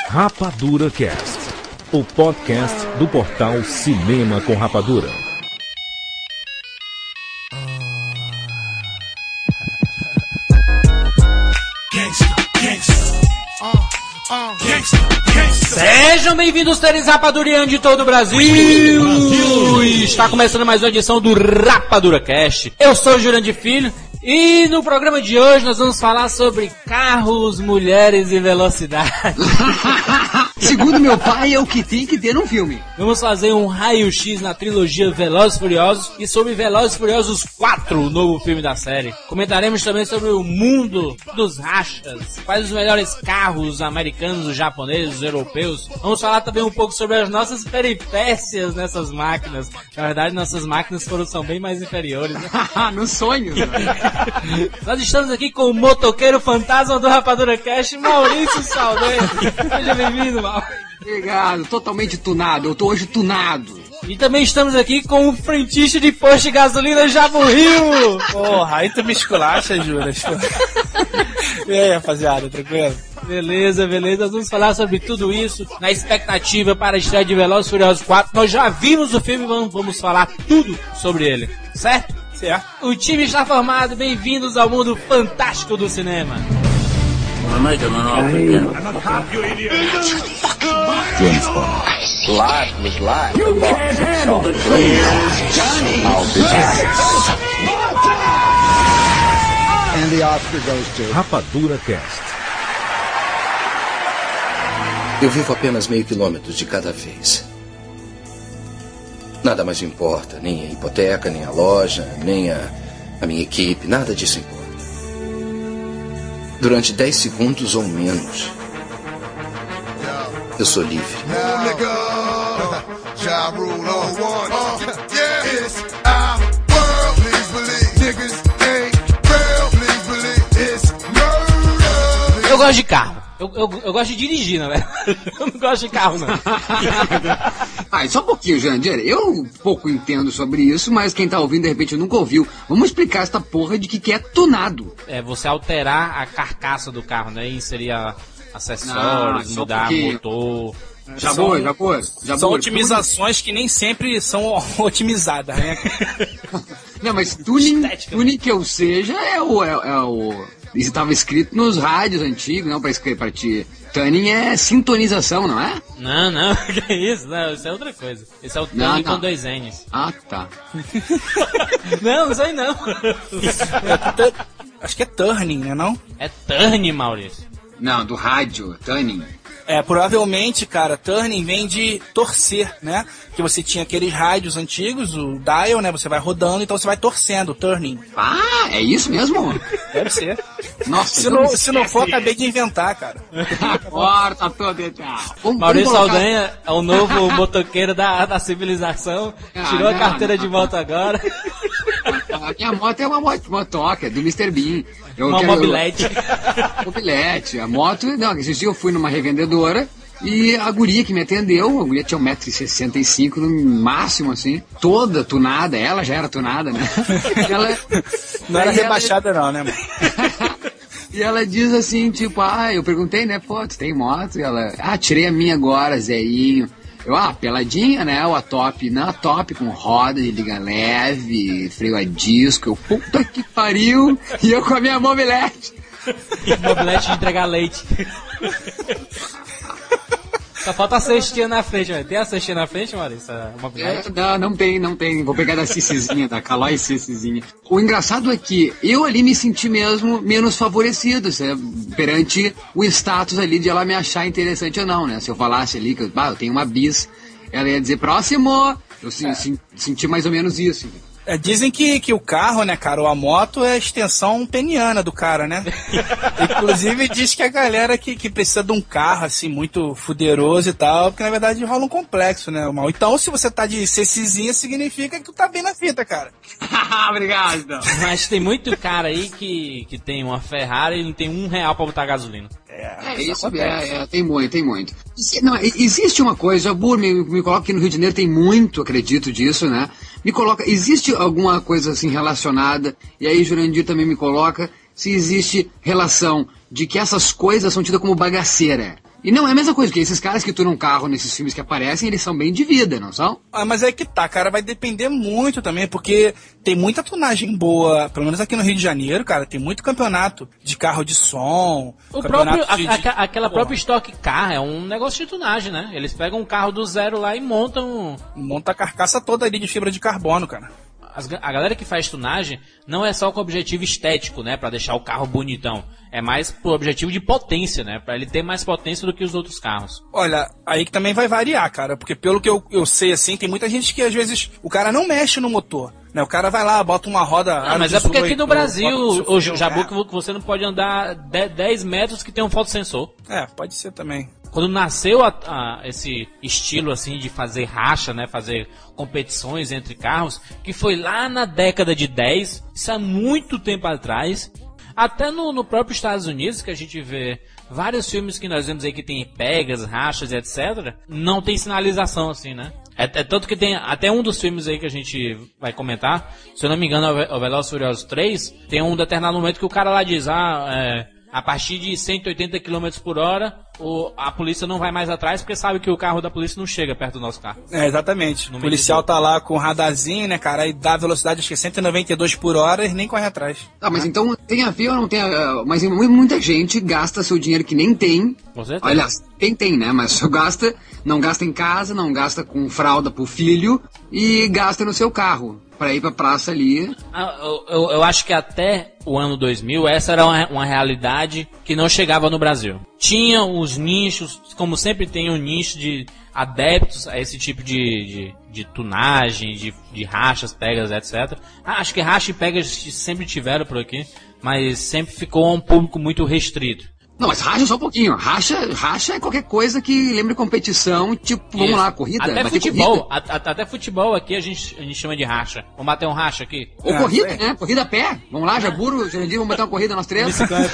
Rapadura Cast, o podcast do portal Cinema com Rapadura. Sejam bem-vindos, seres rapadurianos de todo o Brasil. Está começando mais uma edição do Rapadura Cast. Eu sou o Jurandir Filho e no programa de hoje nós vamos falar sobre carros, mulheres e velocidade. Segundo meu pai, é o que tem que ter num filme. Vamos fazer um raio-x na trilogia Velozes e Furiosos e sobre Velozes e Furiosos 4, o novo filme da série. Comentaremos também sobre o mundo dos rachas, quais os melhores carros americanos, os japoneses, os europeus. Vamos falar também um pouco sobre as nossas peripécias nessas máquinas. Na verdade, nossas máquinas são bem mais inferiores, né? Nos sonhos, né? Nós estamos aqui com o motoqueiro fantasma do Rapadura Cast, Maurício Saldanha. Seja bem-vindo, Maurício. Obrigado, totalmente tunado. Eu tô hoje tunado. E também estamos aqui com o frentista de posto de gasolina Jabu Rio. Porra, aí tu me esculacha, Juras. E aí, rapaziada, tranquilo? Beleza. Nós vamos falar sobre tudo isso na expectativa para a estreia de Velozes e Furiosos 4. Nós já vimos o filme e vamos falar tudo sobre ele, certo? Certo. O time está formado, bem-vindos ao mundo fantástico do cinema. Rapadura Cast. Eu vivo apenas meio quilômetro de cada vez. Nada mais importa, nem a hipoteca, nem a loja, nem a minha equipe, nada disso importa. Durante 10 segundos ou menos, eu sou livre. Eu gosto de carro. Eu gosto de dirigir, né, velho? Eu não gosto de carro, não. Só um pouquinho, Jandir. Eu pouco entendo sobre isso, mas quem tá ouvindo, de repente, nunca ouviu. Vamos explicar essa porra de que é tunado. É você alterar a carcaça do carro, né? Inserir acessórios, mudar motor. Já foi. São otimizações que nem sempre são otimizadas, né? Não, mas tuning que eu seja é o... Isso estava escrito nos rádios antigos, não, pra ti. Tuning é sintonização, não é? Não, que isso? Não, isso é outra coisa. Esse é o tuning com 2 N's. Ah, tá. Não, isso aí não. Acho que é turning, né, não? É turning, Maurício. Não, do rádio, tuning. Provavelmente, cara, turning vem de torcer, né? Que você tinha aqueles rádios antigos, o dial, né? Você vai rodando, então você vai torcendo, turning. Ah, é isso mesmo? Deve ser. Nossa, se não for, acabei de inventar, cara. Corta todo. Maurício Saldanha é o novo motoqueiro da civilização. Tirou a carteira de moto agora. A minha moto é uma motoca, do Mr. Bean. Uma mobilete. Mobilete. A moto, não, esse dia eu fui numa revendedora e a guria que me atendeu, a guria tinha 1,65 m no máximo, assim, toda tunada, ela já era tunada, né? Não era rebaixada não, né, mano? E ela diz assim, tipo, eu perguntei, né, pô, tu tem moto? E ela, tirei a minha agora, Zeinho. Eu, peladinha, né, ou a top? Não, a top com roda de liga leve, freio a disco, eu, puta que pariu, e eu com a minha mobilete. Mobilete de entregar leite. Só falta a cestinha na frente, velho. Tem a cestinha na frente, Maurício? Não tem. Vou pegar da Cicizinha, da Calói Cicizinha. O engraçado é que eu ali me senti mesmo menos favorecido, perante o status ali de ela me achar interessante ou não, né? Se eu falasse ali que eu tenho uma bis, ela ia dizer, próximo! Eu senti mais ou menos isso. Dizem que o carro, né, cara, ou a moto é a extensão peniana do cara, né? Inclusive diz que a galera que precisa de um carro, assim, muito fuderoso e tal, porque na verdade rola um complexo, né, mal. Então, se você tá de cecizinha, significa que tu tá bem na fita, cara. Obrigado. Mas tem muito cara aí que tem uma Ferrari e não tem R$1 pra botar gasolina. Tem muito. Não, existe uma coisa, me coloca que no Rio de Janeiro tem muito, acredito disso, né? Me coloca, existe alguma coisa assim relacionada, e aí Jurandir também me coloca, se existe relação de que essas coisas são tidas como bagaceira. E não é a mesma coisa, porque esses caras que tunam carro nesses filmes que aparecem, eles são bem de vida, não são? Mas é que tá, cara, vai depender muito também, porque tem muita tunagem boa, pelo menos aqui no Rio de Janeiro, cara, tem muito campeonato de carro de som. O próprio, aquela própria Stock Car é um negócio de tunagem, né? Eles pegam um carro do zero lá e montam... Monta a carcaça toda ali de fibra de carbono, cara. A galera que faz tunagem não é só com objetivo estético, né? Pra deixar o carro bonitão. É mais pro objetivo de potência, né? Pra ele ter mais potência do que os outros carros. Olha, aí que também vai variar, cara. Porque pelo que eu sei, assim, tem muita gente que às vezes o cara não mexe no motor. Né? O cara vai lá, bota uma roda... Mas é porque aqui no Brasil, o Jabu, que você não pode andar 10 metros que tem um fotossensor. É, pode ser também. Quando nasceu esse estilo assim de fazer racha, né, fazer competições entre carros, que foi lá na década de 10, isso há muito tempo atrás, até no próprio Estados Unidos, que a gente vê vários filmes que nós vemos aí que tem pegas, rachas e etc, não tem sinalização assim, né? É tanto que tem até um dos filmes aí que a gente vai comentar, se eu não me engano, o Velozes e Furiosos 3, tem um determinado momento que o cara lá diz, a partir de 180 km por hora, a polícia não vai mais atrás porque sabe que o carro da polícia não chega perto do nosso carro. É, exatamente. O policial tá lá com o radarzinho, né, cara, e dá velocidade, acho que é 192 por hora e nem corre atrás. Mas então tem a ver ou não tem a ver? Mas muita gente gasta seu dinheiro que nem tem. Com certeza. Aliás, tem, né, mas só não gasta em casa, não gasta com fralda pro filho e gasta no seu carro. Pra ir pra praça ali. Eu acho que até o ano 2000 essa era uma realidade que não chegava no Brasil. Tinha os nichos, como sempre tem um nicho de adeptos a esse tipo de tunagem, de rachas, pegas, etc. Acho que racha e pegas sempre tiveram por aqui, mas sempre ficou um público muito restrito. Não, mas racha só um pouquinho. Racha é qualquer coisa que lembre competição, tipo, vamos lá, corrida. Até futebol. Até futebol aqui a gente chama de racha. Vamos bater um racha aqui? Ou corrida, né? Corrida a pé. Vamos lá, Jaburo, Jurandir, vamos bater uma corrida nós três.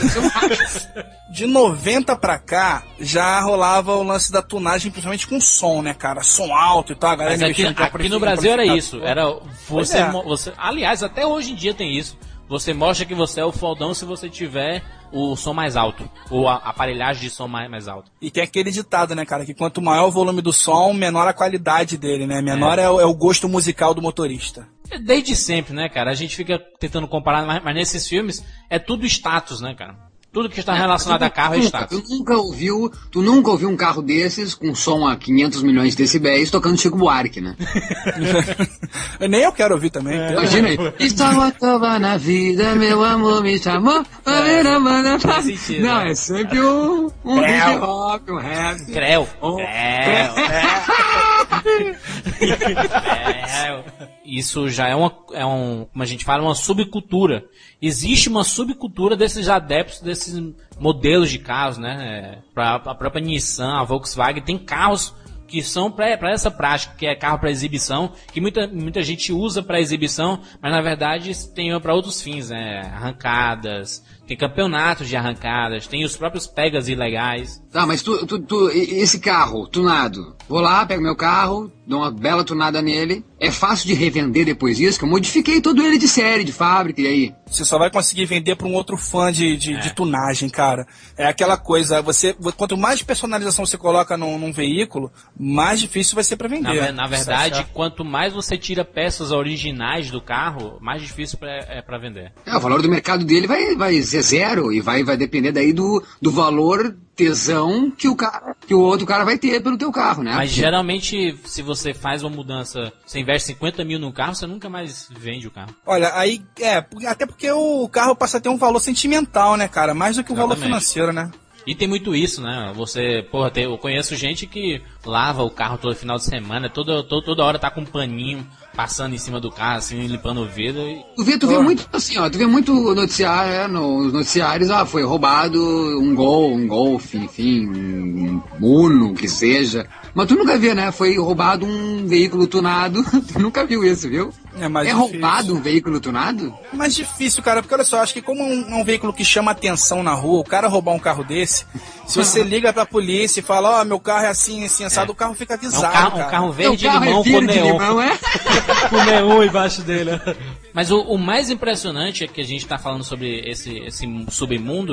De 90 pra cá, já rolava o lance da tunagem, principalmente com som, né, cara? Som alto e tal. A galera aqui no Brasil era isso. Era você, aliás, até hoje em dia tem isso. Você mostra que você é o fodão se você tiver o som mais alto, ou a aparelhagem de som mais alto. E tem aquele ditado, né, cara, que quanto maior o volume do som, menor a qualidade dele, né? Menor é o gosto musical do motorista. Desde sempre, né, cara? A gente fica tentando comparar, mas nesses filmes é tudo status, né, cara? Tudo que está relacionado a carro é status. Tu nunca ouviu um carro desses com som a 500 milhões de decibéis tocando Chico Buarque, né? Nem eu quero ouvir também. Imagina aí. Estava toda na vida, meu amor me chamou. Não, é sempre um hip hop, um rap. Creu. Isso já é como a gente fala, uma subcultura. Existe uma subcultura desses adeptos, desses modelos de carros, né? A própria Nissan, a Volkswagen, tem carros que são para essa prática, que é carro para exibição, que muita gente usa para exibição, mas na verdade tem para outros fins, né? Arrancadas, tem campeonatos de arrancadas, tem os próprios pegas ilegais. Tá, mas esse carro tunado, vou lá, pego meu carro, dou uma bela tunada nele, é fácil de revender depois disso, que eu modifiquei todo ele de série, de fábrica, e aí? Você só vai conseguir vender para um outro fã de tunagem, cara. É aquela coisa, quanto mais personalização você coloca num veículo, mais difícil vai ser para vender. Na verdade, quanto mais você tira peças originais do carro, mais difícil é para vender. O valor do mercado dele vai ser zero, e vai depender daí do valor tesão que o outro cara vai ter pelo teu carro, né? Mas geralmente, se você faz uma mudança, você investe 50 mil no carro, você nunca mais vende o carro. Olha, aí, até porque o carro passa a ter um valor sentimental, né, cara? Mais do que o valor financeiro, né? E tem muito isso, né? Eu conheço gente que lava o carro todo final de semana, toda hora tá com um paninho passando em cima do carro, assim, limpando o vidro. Tu vê muito assim, ó, tu vê muito noticiário, nos noticiários, foi roubado um Golf, enfim, um Uno, que seja. Mas tu nunca vê, né? Foi roubado um veículo tunado. Tu nunca viu isso, viu? É roubado um veículo tunado? É mais difícil, cara, porque olha só, acho que como é um veículo que chama atenção na rua, o cara roubar um carro desse, se você liga pra polícia e fala, meu carro é assim, assado, o carro fica avisado, um carro verde limão com neon. Com neon embaixo dele. Mas o mais impressionante é que a gente tá falando sobre esse submundo,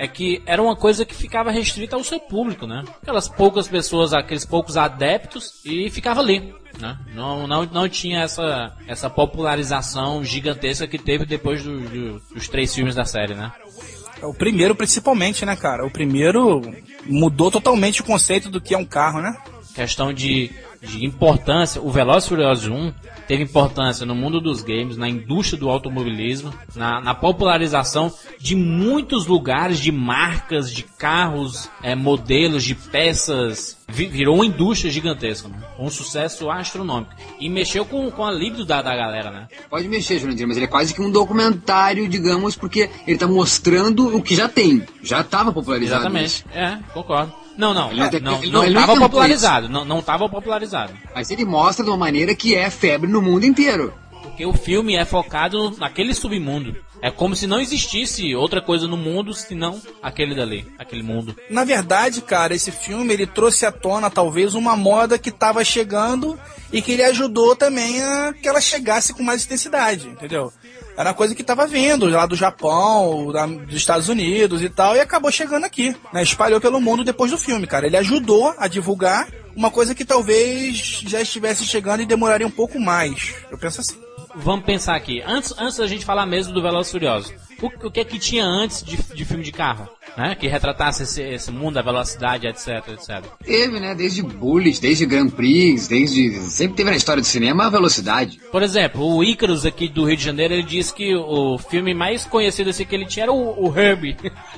é que era uma coisa que ficava restrita ao seu público, né? Aquelas poucas pessoas, aqueles poucos adeptos, e ficava ali, né? Não tinha essa popularização gigantesca que teve depois dos 3 filmes da série, né? O primeiro, principalmente, né, cara? O primeiro mudou totalmente o conceito do que é um carro, né? Questão de importância. O Velozes e Furiosos 1 teve importância no mundo dos games, na indústria do automobilismo, na popularização de muitos lugares, de marcas, de carros, modelos, de peças. Virou uma indústria gigantesca, né? Um sucesso astronômico. E mexeu com a libido da galera, né? Pode mexer, Jurandir, mas ele é quase que um documentário, digamos, porque ele tá mostrando o que já tem. Já estava popularizado. Exatamente. Isso. Concordo. Não Ele estava popularizado. Não estava popularizado. Mas ele mostra de uma maneira que é febre no mundo inteiro. Porque o filme é focado naquele submundo. É como se não existisse outra coisa no mundo senão aquele dali, aquele mundo. Na verdade, cara, esse filme ele trouxe à tona talvez uma moda que estava chegando e que ele ajudou também a que ela chegasse com mais intensidade, entendeu? Era uma coisa que estava vindo lá do Japão, dos Estados Unidos e tal, e acabou chegando aqui, né? Espalhou pelo mundo depois do filme, cara. Ele ajudou a divulgar uma coisa que talvez já estivesse chegando e demoraria um pouco mais. Eu penso assim. Vamos pensar aqui. Antes da gente falar mesmo do Velozes e Furiosos, o que é que tinha antes de filme de carro? Né? Que retratasse esse mundo, a velocidade, etc. Teve, né? Desde Bullitt, desde Grand Prix, sempre teve na história do cinema a velocidade. Por exemplo, o Icarus aqui do Rio de Janeiro, ele disse que o filme mais conhecido assim que ele tinha era o Herbie.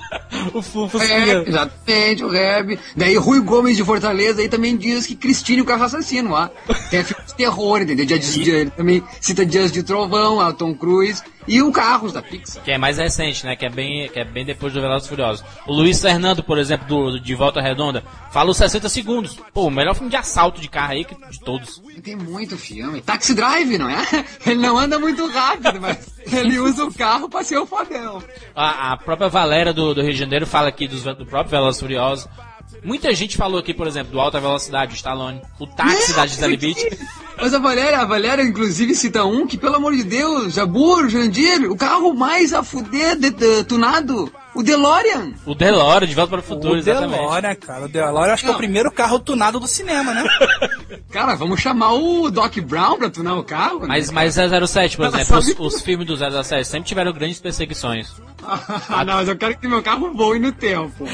O Fusquinha. Exatamente, o Herbie. Daí Rui Gomes de Fortaleza aí também diz que Cristine o Carro Assassino lá. Tem filme de terror, entendeu? Ele também cita Dias de Trovão, a Tom Cruise. E o Carros da Pixar. Que é mais recente, né? Que é bem depois do Velozes e Furiosos. O Luiz Fernando, por exemplo, de Volta Redonda, fala os 60 segundos. Pô, o melhor filme de assalto de carro aí de todos. Tem muito filme. Taxi Drive, não é? Ele não anda muito rápido, mas ele usa o carro pra ser o fodão. A própria Valéria do Rio de Janeiro fala aqui do próprio Velozes e Furiosos. Muita gente falou aqui, por exemplo, do Alta Velocidade, o Stallone, o táxi da Gisele Bündchen. Mas a Valéria, inclusive, cita um que, pelo amor de Deus, Jabur, Jandir, o carro mais a fuder tunado, o DeLorean. O DeLorean, De Volta para o Futuro, exatamente. O DeLorean, cara, o DeLorean acho que é o primeiro carro tunado do cinema, né? Cara, vamos chamar o Doc Brown pra tunar o carro, né? Mas 007, por exemplo, os filmes do 007 sempre tiveram grandes perseguições. Não, mas eu quero que meu carro voe no tempo.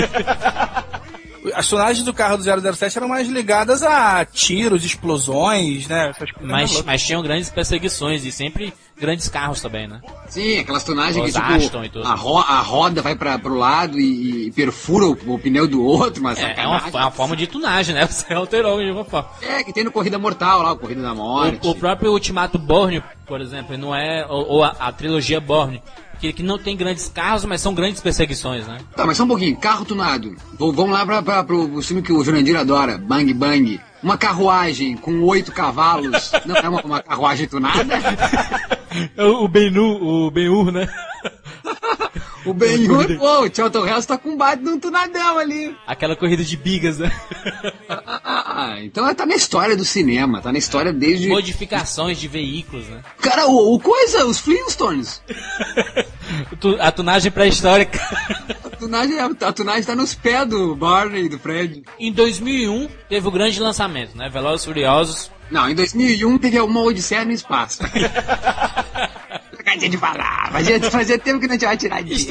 As tunagens do carro do 007 eram mais ligadas a tiros, explosões, né? Mas tinham grandes perseguições e sempre grandes carros também, né? Sim, aquelas tunagens que tipo, a roda vai pro lado e perfura o pneu do outro, mas é uma forma de tunagem, né? Você alterou de uma forma. Que tem no Corrida Mortal lá, o Corrida da Morte. O próprio Ultimato Bourne, por exemplo, não é ou a trilogia Bourne, que não tem grandes carros, mas são grandes perseguições, né? Tá, mas só um pouquinho, carro tunado. Vamos lá pro filme que o Jurandir adora, Bang Bang. Uma carruagem com 8 cavalos, não é uma carruagem tunada? O Ben-Hur, né? O Ben-Hur, pô, o Charlton Heston tá com bate num tunadão ali. Aquela corrida de bigas, né? Então tá na história do cinema, tá na história desde... Modificações de veículos, né? Cara, os Flintstones. A tunagem pré-histórica. A tunagem tá nos pés do Barney e do Fred. Em 2001 teve o grande lançamento, né? Velozes e Furiosos. Não, em 2001 teve uma Odisseia no Espaço. Acabei de falar, fazia tempo que não tinha tirado disso.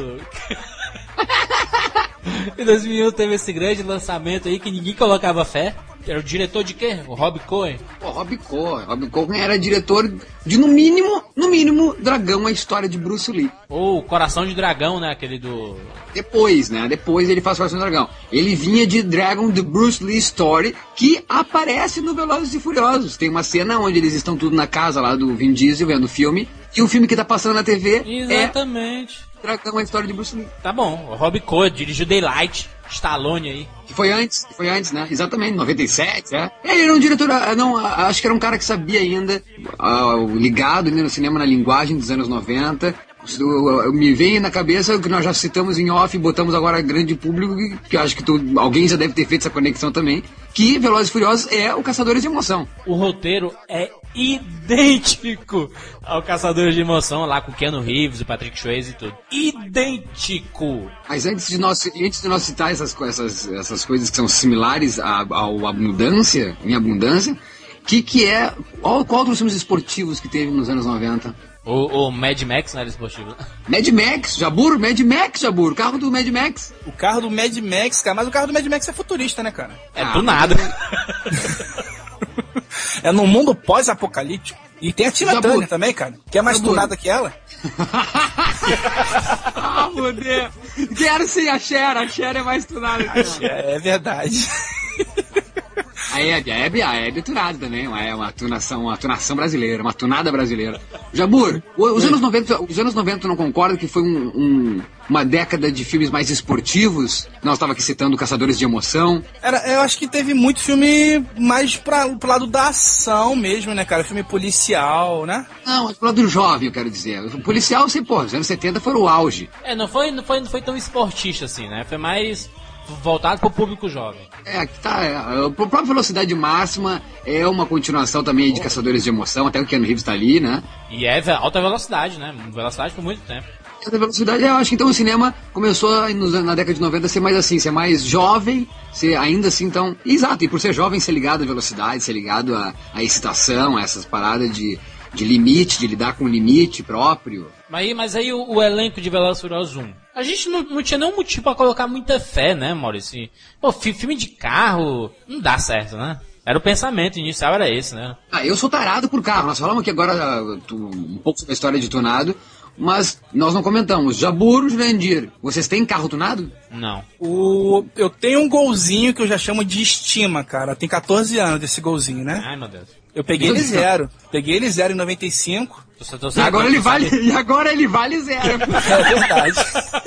Em 2001 teve esse grande lançamento aí que ninguém colocava fé. Era o diretor de quê? O Rob Cohen? Pô, Rob Cohen era diretor de, no mínimo, Dragão, a história de Bruce Lee. Ou Coração de Dragão, né? Aquele do... Depois ele faz Coração de Dragão. Ele vinha de Dragon, The Bruce Lee Story, que aparece no Velozes e Furiosos. Tem uma cena onde eles estão tudo na casa lá do Vin Diesel, vendo o filme. E o filme que tá passando na TV exatamente. Dragão, a história de Bruce Lee. Tá bom, o Rob Cohen dirigiu Daylight, Stallone aí. Que foi antes, né? Exatamente, 97, Ele era um diretor, acho que era um cara que sabia ainda, ligado ainda no cinema, na linguagem dos anos 90. Me vem na cabeça o que nós já citamos em off e botamos agora grande público, que eu acho que alguém já deve ter feito essa conexão também, que Velozes e Furiosos é o Caçadores de Emoção. O roteiro é idêntico ao Caçadores de Emoção, lá com Keanu Reeves, o Patrick Swayze e tudo. Idêntico! Mas antes de nós citar essas coisas que são similares à abundância, em abundância, qual dos filmes esportivos que teve nos anos 90? O Mad Max não era esportivo. Mad Max, Jabur, o carro do Mad Max. O carro do Mad Max, cara, mas o carro do Mad Max é futurista, né, cara? É do nada. É num mundo pós-apocalíptico. E tem a Tina Turner também, cara, que é mais tunada que ela. Ah, meu Deus. Quero ser a Cher é mais tunada que ela. É verdade. A Hebe é tunada também, é uma tunação brasileira, uma tunada brasileira. Jabur, os anos 90 tu não concorda que foi uma década de filmes mais esportivos? Nós estávamos aqui citando Caçadores de Emoção. Eu acho que teve muito filme mais pro lado da ação mesmo, né, cara? Filme policial, né? Não, mas pro lado jovem, eu quero dizer. O policial, os anos 70 foram o auge. Não foi tão esportista assim, né? Foi mais voltado pro público jovem. O próprio Velocidade Máxima é uma continuação também de Caçadores de Emoção, até o Keanu Reeves tá ali, né? E é alta velocidade, né? Velocidade por muito tempo. Alta velocidade, eu acho que então o cinema começou na década de 90 a ser mais assim, ser mais jovem, ser ainda assim, então... Exato, e por ser jovem, ser ligado à velocidade, ser ligado à excitação, a essas paradas de limite, de lidar com o limite próprio. Mas aí o elenco de Velozes e Furiosos 1, a gente não tinha nenhum motivo pra colocar muita fé, né, Maurício? Pô, filme de carro não dá certo, né? Era o pensamento inicial, era esse, né? Eu sou tarado por carro. Nós falamos aqui agora um pouco sobre a história de tunado, mas nós não comentamos. Jabur, Jurandir, vocês têm carro tunado? Não. Eu tenho um golzinho que eu já chamo de estima, cara. Tem 14 anos desse golzinho, né? Ai, meu Deus. Eu peguei ele zero. Peguei ele zero em 95. E agora ele vale zero. É verdade.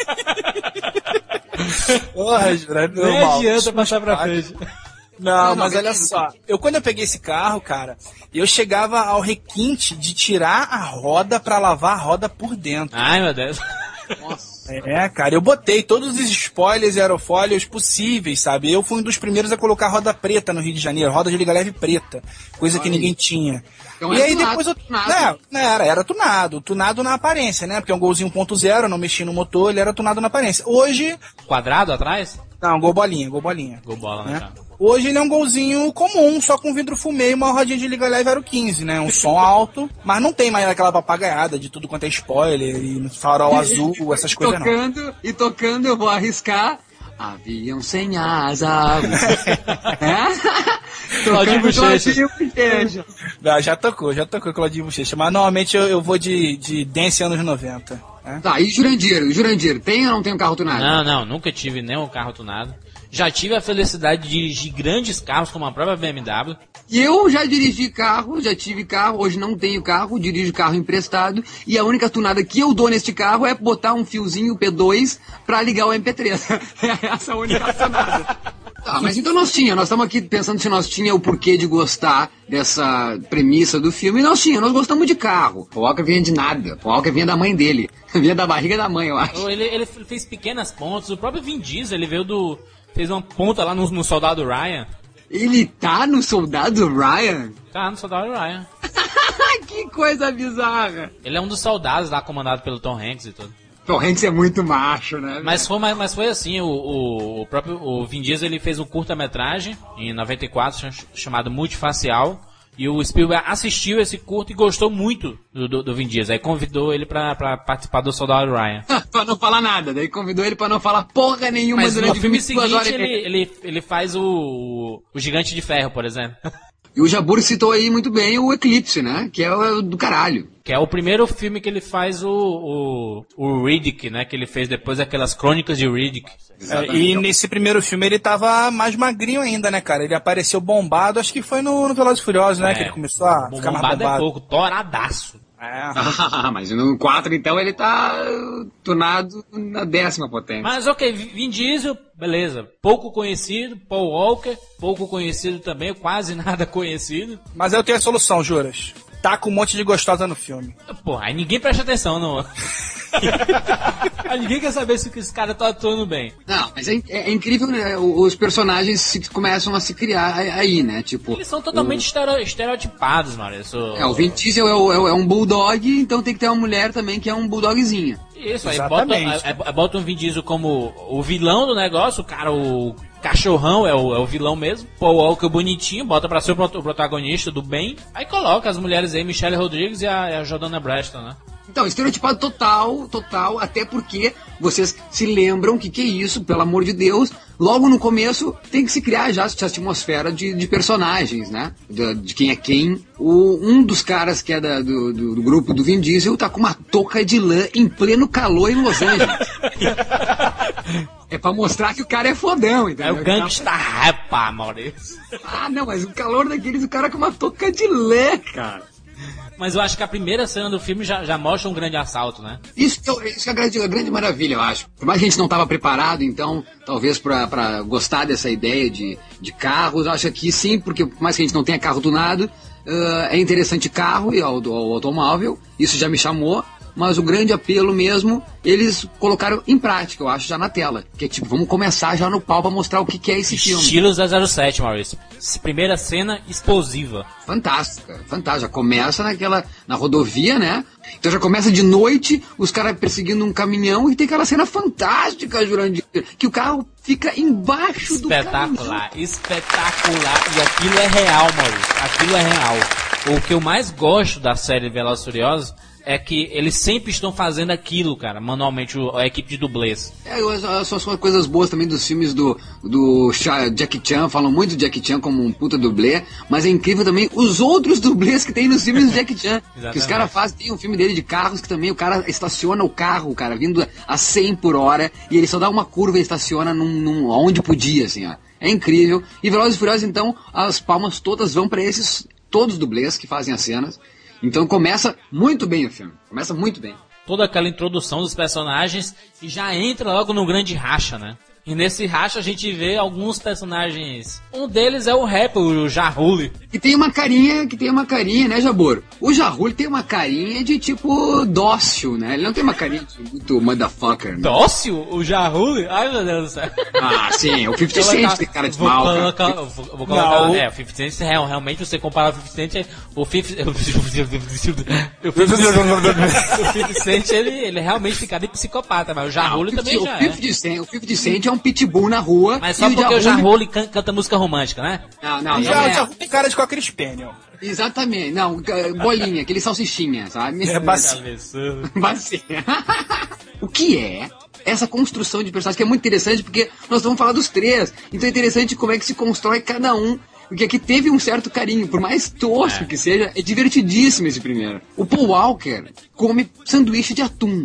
Porra, Jurandir. Nem adianta passar pra frente. Não, mas olha só, quando eu peguei esse carro, cara, eu chegava ao requinte de tirar a roda pra lavar a roda por dentro. Ai, meu Deus. Nossa. Cara, eu botei todos os spoilers e aerofólios possíveis, sabe? Eu fui um dos primeiros a colocar roda preta no Rio de Janeiro, roda de liga leve preta, coisa que ninguém tinha. Então e aí depois eu... Era tunado. Tunado na aparência, né? Porque é um golzinho 1.0, não mexi no motor, ele era tunado na aparência. Hoje... Quadrado atrás? Não, gol bolinha. Gol bola, né? Hoje ele é um golzinho comum, só com vidro fumê e uma rodinha de liga leve aro 15, né? Um som alto, mas não tem mais aquela papagaiada de tudo quanto é spoiler e farol azul, essas coisas não. E tocando, eu vou arriscar. Avião sem asa. Claudinho Bochecha. Já tocou Claudinho Bochecha. Mas normalmente eu vou de dance anos 90. Né? Tá, e Jurandir, tem ou não tem um carro tunado? Não, nunca tive nenhum carro tunado. Já tive a felicidade de dirigir grandes carros como a própria BMW. E eu já dirigi carro, já tive carro, hoje não tenho carro, dirijo carro emprestado. E a única tunada que eu dou neste carro é botar um fiozinho P2 pra ligar o MP3. É essa a única tunada. Tá, mas então nós estamos aqui pensando se nós tinha o porquê de gostar dessa premissa do filme. E nós gostamos de carro. Paul Walker vinha de nada, Paul Walker vinha da mãe dele. Vinha da barriga da mãe, eu acho. Ele fez pequenas pontas, o próprio Vin Diesel, ele fez uma ponta lá no Soldado Ryan. Ele tá no Soldado Ryan? Tá no Soldado Ryan. Que coisa bizarra. Ele é um dos soldados lá comandado pelo Tom Hanks e tudo. Tom Hanks é muito macho, né? Mas foi assim, o próprio Vin Diesel, ele fez um curta-metragem em 94 chamado Multifacial. E o Spielberg assistiu esse curto e gostou muito do Vin Diesel. Aí convidou ele pra participar do Soldado Ryan. Pra não falar nada. Daí convidou ele pra não falar porra nenhuma. Mas durante no filme seguinte ele faz o Gigante de Ferro, por exemplo. E o Jabur citou aí muito bem o Eclipse, né? Que é o do caralho. Que é o primeiro filme que ele faz o Riddick, né? Que ele fez depois daquelas crônicas de Riddick. E nesse primeiro filme ele tava mais magrinho ainda, né, cara? Ele apareceu bombado, acho que foi no Velozes e Furiosos, né? Que ele começou a ficar mais bombado. É pouco, toradaço. Mas no 4, então, ele tá tunado na 10ª potência. Mas ok, Vin Diesel, beleza. Pouco conhecido, Paul Walker, pouco conhecido também, quase nada conhecido. Mas eu tenho a solução, Juras. Tá com um monte de gostosa no filme. Pô, aí ninguém presta atenção, não. Ninguém quer saber se esse cara tá atuando bem. Não, mas é incrível, né? Os personagens começam a se criar aí, né? Tipo, eles são totalmente estereotipados, Maurício. O Vin Diesel é um bulldog, então tem que ter uma mulher também que é um bulldogzinho. Isso, aí bota um Vin Diesel como o vilão do negócio, o cara, o cachorrão é o vilão mesmo. Paul Walker bonitinho, bota pra ser o protagonista do bem. Aí coloca as mulheres aí, Michelle Rodrigues e a Jordana Brewster, né? Então, estereotipado total, até porque vocês se lembram que é isso, pelo amor de Deus, logo no começo tem que se criar já essa atmosfera de personagens, né? De quem é quem. Um dos caras que é do grupo do Vin Diesel tá com uma touca de lã em pleno calor em Los Angeles. É pra mostrar que o cara é fodão, entendeu? É o gangsta rapa, Maurício. Ah, não, mas o calor daqueles, o cara com uma touca de lã, cara. Mas eu acho que a primeira cena do filme já mostra um grande assalto, né? Isso é a grande maravilha, eu acho. Por mais que a gente não estava preparado, então, talvez pra gostar dessa ideia de carros, eu acho que sim, porque por mais que a gente não tenha carro tunado, é interessante carro e o automóvel, isso já me chamou. Mas o grande apelo mesmo, eles colocaram em prática, eu acho, já na tela. Que é tipo, vamos começar já no pau pra mostrar o que é esse filme. Estilo 007, Maurício. Primeira cena explosiva. Fantástica. Já começa na rodovia, né? Então já começa de noite, os caras perseguindo um caminhão e tem aquela cena fantástica, Jurandir, que o carro fica embaixo do caminhão. Espetacular. E aquilo é real, Maurício. Aquilo é real. O que eu mais gosto da série Velozes e Furiosos é que eles sempre estão fazendo aquilo, cara, manualmente, a equipe de dublês. São coisas boas também dos filmes do Jackie Chan, falam muito do Jackie Chan como um puta dublê, mas é incrível também os outros dublês que tem nos filmes do Jackie Chan. Que os caras fazem, tem um filme dele de carros que também o cara estaciona o carro, cara, vindo a 100 por hora, e ele só dá uma curva e estaciona onde podia, assim, ó. É incrível. E Velozes e Furiosos, então, as palmas todas vão pra todos os dublês que fazem as cenas. Então começa muito bem o filme. Começa muito bem. Toda aquela introdução dos personagens e já entra logo no grande racha, né? E nesse racha a gente vê alguns personagens. Um deles é o rapper, o Ja Rule. Que tem uma carinha, né, Jabor? O Ja Rule tem uma carinha de tipo dócil, né? Ele não tem uma carinha de muito motherfucker, né? Dócil? O Ja Rule? Ai, meu Deus do céu. Ah, sim, o 50 Cent tem cara de mal, cara. Vou colocar, o 50 Cent, realmente, você comparar o 50 Cent, o 50 Cent, ele realmente fica de psicopata, mas o Ja Rule também já é. O 50 Cent é um pitbull na rua. Mas só porque o Ja Rule canta música romântica, né? Não. Já tem cara de Cocker Spaniel. Exatamente. Não, bolinha, aquele salsichinha, sabe? É bacia. O que é essa construção de personagens que é muito interessante, porque nós vamos falar dos três. Então é interessante como é que se constrói cada um. Porque aqui teve um certo carinho, por mais tosco que seja, é divertidíssimo esse primeiro. O Paul Walker come sanduíche de atum.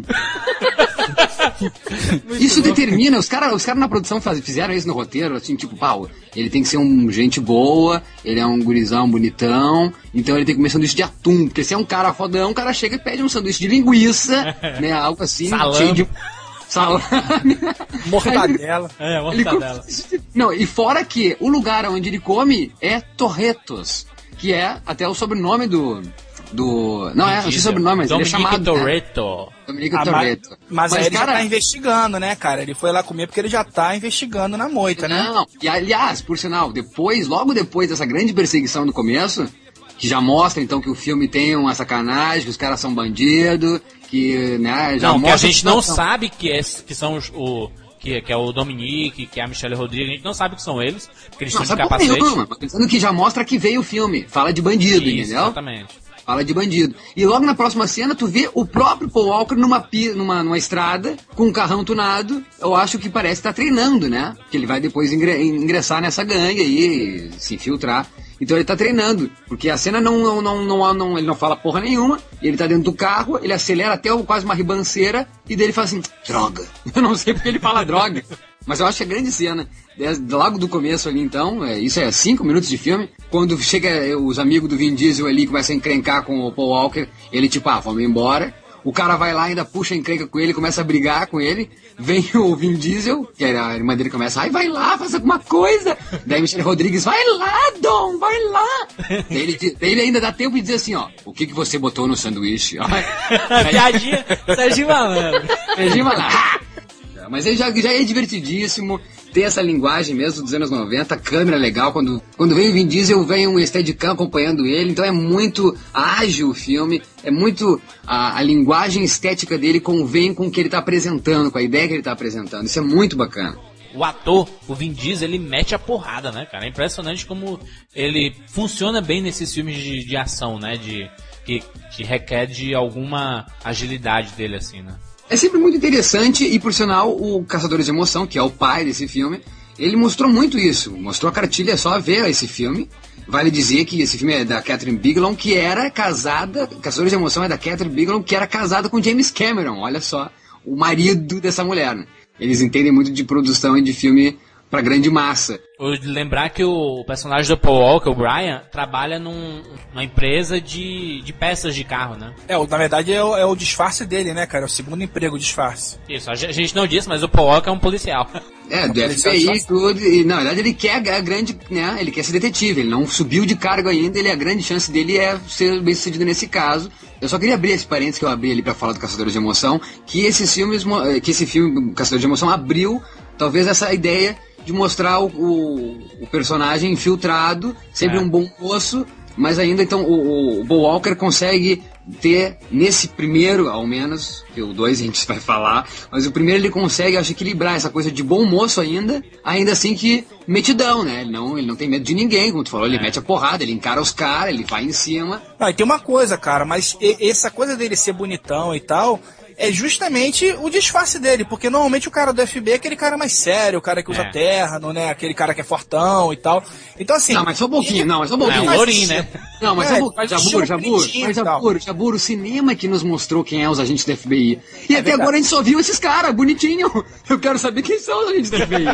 Isso determina, os caras na produção fizeram isso no roteiro, assim, tipo, pau, ele tem que ser um gente boa, ele é um gurizão bonitão, então ele tem que comer sanduíche de atum, porque se é um cara fodão, o cara chega e pede um sanduíche de linguiça, né, algo assim, cheio de salame. Mortadela. Mortadela. Não, e fora que o lugar onde ele come é Torretos, que é até o sobrenome do não é, não sei sobrenome, mas Dominique ele é chamado Toretto. Dominique Toretto. Mas aí ele já tá investigando, né, cara? Ele foi lá comer porque ele já tá investigando na moita, né? Não, e aliás, por sinal, logo depois dessa grande perseguição do começo, que já mostra então que o filme tem uma sacanagem, que os caras são bandidos, que, né, já que a gente não sabe que são que é o Dominique, que é a Michelle Rodrigues, a gente não sabe que são eles, porque eles estão de capacete. Não, pensando que já mostra que veio o filme, fala de bandido, isso, entendeu? Exatamente. Fala de bandido. E logo na próxima cena, tu vê o próprio Paul Walker numa estrada, com um carrão tunado. Eu acho que parece estar treinando, né? Que ele vai depois ingressar nessa gangue aí, se infiltrar. Então ele tá treinando, porque a cena ele não fala porra nenhuma, ele tá dentro do carro, ele acelera até quase uma ribanceira, e daí ele fala assim, droga. Eu não sei porque ele fala droga, mas eu acho que é grande cena. Logo do começo ali então, isso é 5 minutos de filme, quando chega os amigos do Vin Diesel ali, começam a encrencar com o Paul Walker, ele tipo, vamos embora. o cara vai lá, ainda puxa a encrenca com ele, começa a brigar com ele, vem o Vin Diesel, que era a irmã dele, começa, ai, vai lá, faz alguma coisa. Daí Michelle Rodrigues, vai lá, Dom, vai lá. Daí ele ainda dá tempo de dizer assim, ó, o que você botou no sanduíche? Piadinha, Serginho Malandro. Serginho Malandro. Mas ele já é divertidíssimo, tem essa linguagem mesmo dos anos 90, câmera legal, quando vem o Vin Diesel, vem um Steadicam acompanhando ele, então é muito ágil o filme, é muito, a linguagem estética dele convém com o que ele está apresentando, com a ideia que ele está apresentando, isso é muito bacana. O ator, o Vin Diesel, ele mete a porrada, né, cara? É impressionante como ele funciona bem nesses filmes de ação, né, que requer de alguma agilidade dele, assim, né? É sempre muito interessante e, por sinal, o Caçadores de Emoção, que é o pai desse filme, ele mostrou muito isso. Mostrou a cartilha, só ver esse filme. Vale dizer que esse filme é da Catherine Bigelow, que era casada... Caçadores de Emoção é da Catherine Bigelow, que era casada com James Cameron. Olha só, o marido dessa mulher, né? Eles entendem muito de produção e de filme pra grande massa. Vou lembrar que o personagem do Paul Walker, o Brian, trabalha numa empresa de peças de carro, né? Na verdade é o disfarce dele, né, cara? É o segundo emprego, o disfarce. Isso, a gente não disse, mas o Paul Walker é um policial. Do FBI e tudo, e na verdade ele quer a grande, né, ele quer ser detetive, ele não subiu de cargo ainda, a grande chance dele é ser bem sucedido nesse caso. Eu só queria abrir esse parênteses que eu abri ali pra falar do Caçadores de Emoção, que esse filme Caçadores de Emoção abriu, talvez, essa ideia de mostrar o personagem infiltrado, sempre um bom moço, mas ainda então o Paul Walker consegue ter, nesse primeiro, ao menos, que o 2 a gente vai falar, mas o primeiro ele consegue, acho, equilibrar essa coisa de bom moço ainda assim que metidão, né? Ele não tem medo de ninguém, como tu falou, ele mete a porrada, ele encara os caras, ele vai em cima. E tem uma coisa, cara, mas essa coisa dele ser bonitão e tal... é justamente o disfarce dele, porque normalmente o cara do FBI é aquele cara mais sério, o cara que usa terno, né, aquele cara que é fortão e tal. Então assim... Não, mas só um pouquinho, É o Lourinho, né? Não, mas só um pouquinho, Jabur, o cinema que nos mostrou quem é os agentes do FBI. E até agora a gente só viu esses caras, bonitinho. Eu quero saber quem são os agentes do FBI.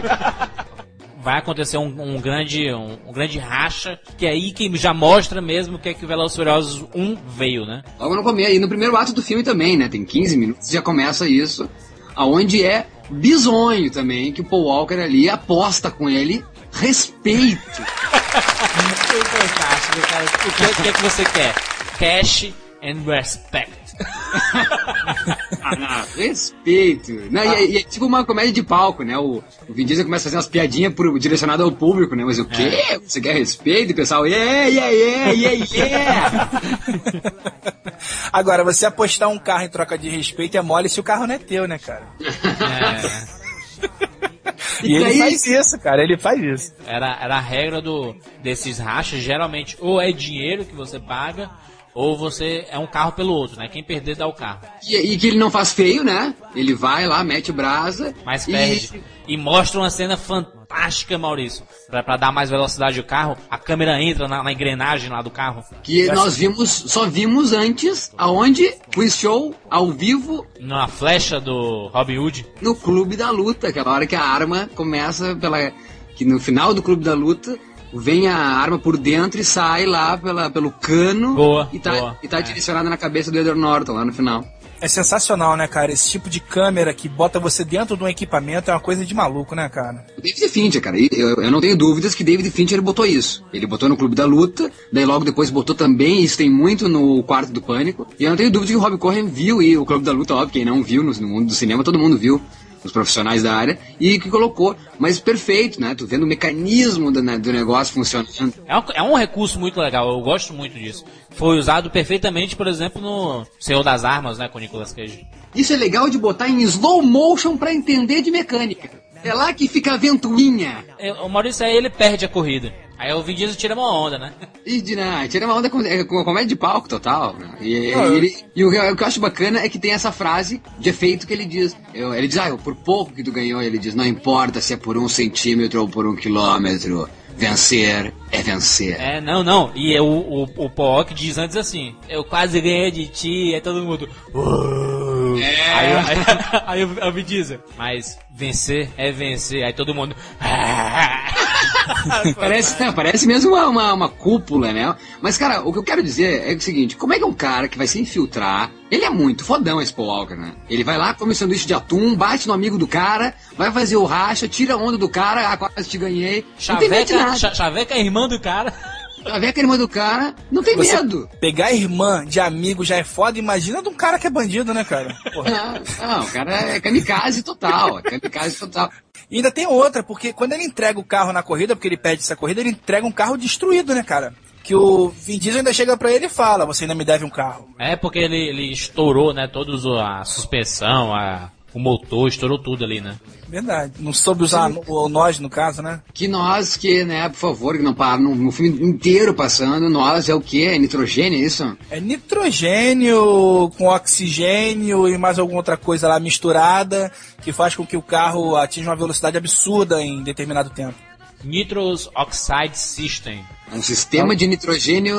Vai acontecer um grande racha, que é aí que já mostra mesmo que é que o Velozes e Furiosos 1 veio, né? Logo no começo, e no primeiro ato do filme também, né? Tem 15 minutos, já começa isso, aonde é bizonho também, que o Paul Walker ali aposta com ele respeito. Muito fantástico, cara. O que é que você quer? Cash and respect. Respeito. Não, e é tipo uma comédia de palco, né? O Vin Diesel começa a fazer umas piadinhas direcionadas ao público, né? Mas o quê? Você quer respeito? E o pessoal, yeah. Agora, você apostar um carro em troca de respeito é mole se o carro não é teu, né, cara? E ele faz isso, cara, ele faz isso. Era a regra desses rachas, geralmente ou é dinheiro que você paga, ou você é um carro pelo outro, né? Quem perder dá o carro. E que ele não faz feio, né? Ele vai lá, mete brasa. Mas perde. E mostra uma cena fantástica, Maurício. Pra dar mais velocidade ao carro, a câmera entra na engrenagem lá do carro. Que nós só vimos antes, aonde? Quiz show, ao vivo. Na flecha do Robin Hood. No Clube da Luta, aquela hora que a arma começa que no final do Clube da Luta... vem a arma por dentro e sai lá pelo cano. E tá direcionada na cabeça do Edward Norton lá no final. É sensacional, né, cara? Esse tipo de câmera que bota você dentro de um equipamento é uma coisa de maluco, né, cara? O David Fincher, cara, eu não tenho dúvidas que David Fincher botou isso. Ele botou no Clube da Luta, daí logo depois botou também, isso tem muito no Quarto do Pânico. E eu não tenho dúvida que o Rob Cohen viu, e o Clube da Luta, óbvio, quem não viu no mundo do cinema, todo mundo viu. Os profissionais da área, e que colocou, mas perfeito, né? Tu vendo o mecanismo do negócio funcionando. É um recurso muito legal, eu gosto muito disso. Foi usado perfeitamente, por exemplo, no Senhor das Armas, né, com o Nicolas Cage. Isso é legal de botar em slow motion pra entender de mecânica. É lá que fica a ventoinha. O Maurício aí, ele perde a corrida. Aí o Vin Diesel tira uma onda, né? Tira uma onda com comédia de palco total. Né? E o que eu acho bacana é que tem essa frase de efeito que ele diz. Ele diz, por pouco que tu ganhou, ele diz, não importa se é por 1 centímetro ou por 1 quilômetro. Vencer é vencer. Não. E o Paul Walker diz antes assim, eu quase ganhei de ti, aí todo mundo... Aí o Vin Diesel, mas vencer é vencer, aí todo mundo... Parece mesmo uma cúpula, né? Mas, cara, o que eu quero dizer é o seguinte, como é que um cara que vai se infiltrar, ele é muito fodão, esse Paul Walker, né? Ele vai lá, come um sanduíche de atum, bate no amigo do cara, vai fazer o racha, tira a onda do cara, quase te ganhei. Chaveca a irmã do cara. Chaveca a irmã do cara, não tem medo. Pegar a irmã de amigo já é foda, imagina de um cara que é bandido, né, cara? Não, o cara é kamikaze total, E ainda tem outra, porque quando ele entrega o carro na corrida, porque ele pede essa corrida, ele entrega um carro destruído, né, cara? Que o Vin Diesel ainda chega pra ele e fala, você ainda me deve um carro. É, porque ele estourou, né, todos a suspensão, o motor, estourou tudo ali, né? Verdade. Não soube usar o nós, no caso, né? Né, por favor, que não para no filme inteiro passando, nós é o quê? É nitrogênio, é isso? É nitrogênio com oxigênio e mais alguma outra coisa lá misturada, que faz com que o carro atinja uma velocidade absurda em determinado tempo. Nitrous Oxide System. Um sistema de nitrogênio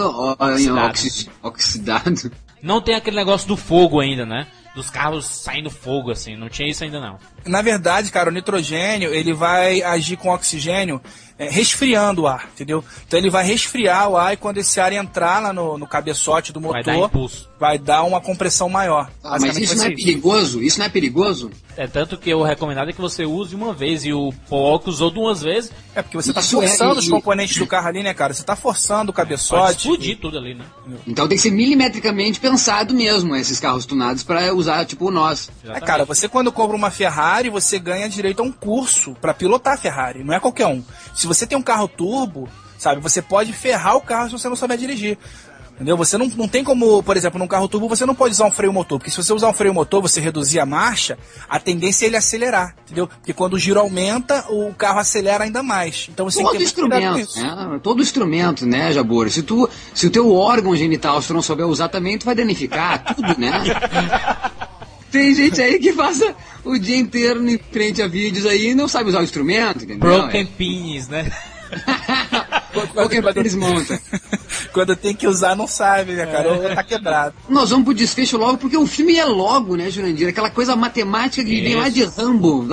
oxidado. Não tem aquele negócio do fogo ainda, né? Dos carros saindo fogo, assim. Não tinha isso ainda, não. Na verdade, cara, o nitrogênio, ele vai agir com oxigênio resfriando o ar, entendeu? Então ele vai resfriar o ar e quando esse ar entrar lá no cabeçote do motor, vai dar impulso. Vai dar uma compressão maior. Mas isso não é perigoso? Isso não é perigoso? É tanto que o recomendado é que você use uma vez e o Paul Walker usou 2 vezes. É porque você tá forçando os componentes do carro ali, né, cara? Você tá forçando o cabeçote. Pode explodir tudo ali, né? Então tem que ser milimetricamente pensado mesmo, esses carros tunados, pra usar, tipo, o nós. Cara, você quando compra uma Ferrari, você ganha direito a um curso pra pilotar a Ferrari. Não é qualquer um. Se você tem um carro turbo, sabe, você pode ferrar o carro se você não souber dirigir. Entendeu? Você não tem como, por exemplo, num carro turbo você não pode usar um freio motor, porque se você usar um freio motor, você reduzir a marcha, a tendência é ele acelerar, entendeu? Porque quando o giro aumenta, o carro acelera ainda mais. Então você tem que ter cuidado com isso. Todo instrumento, né, Jabor? Se o teu órgão genital, se tu não souber usar também, tu vai danificar tudo, né? Tem gente aí que passa o dia inteiro em frente a vídeos aí e não sabe usar o instrumento, entendeu? Broken pins, né? Qualquer eles montam. Quando tem que usar, não sabe, né, cara? Ou tá quebrado. Nós vamos pro desfecho logo, porque o filme é logo, né, Jurandir? Aquela coisa matemática que vem lá de Rambo.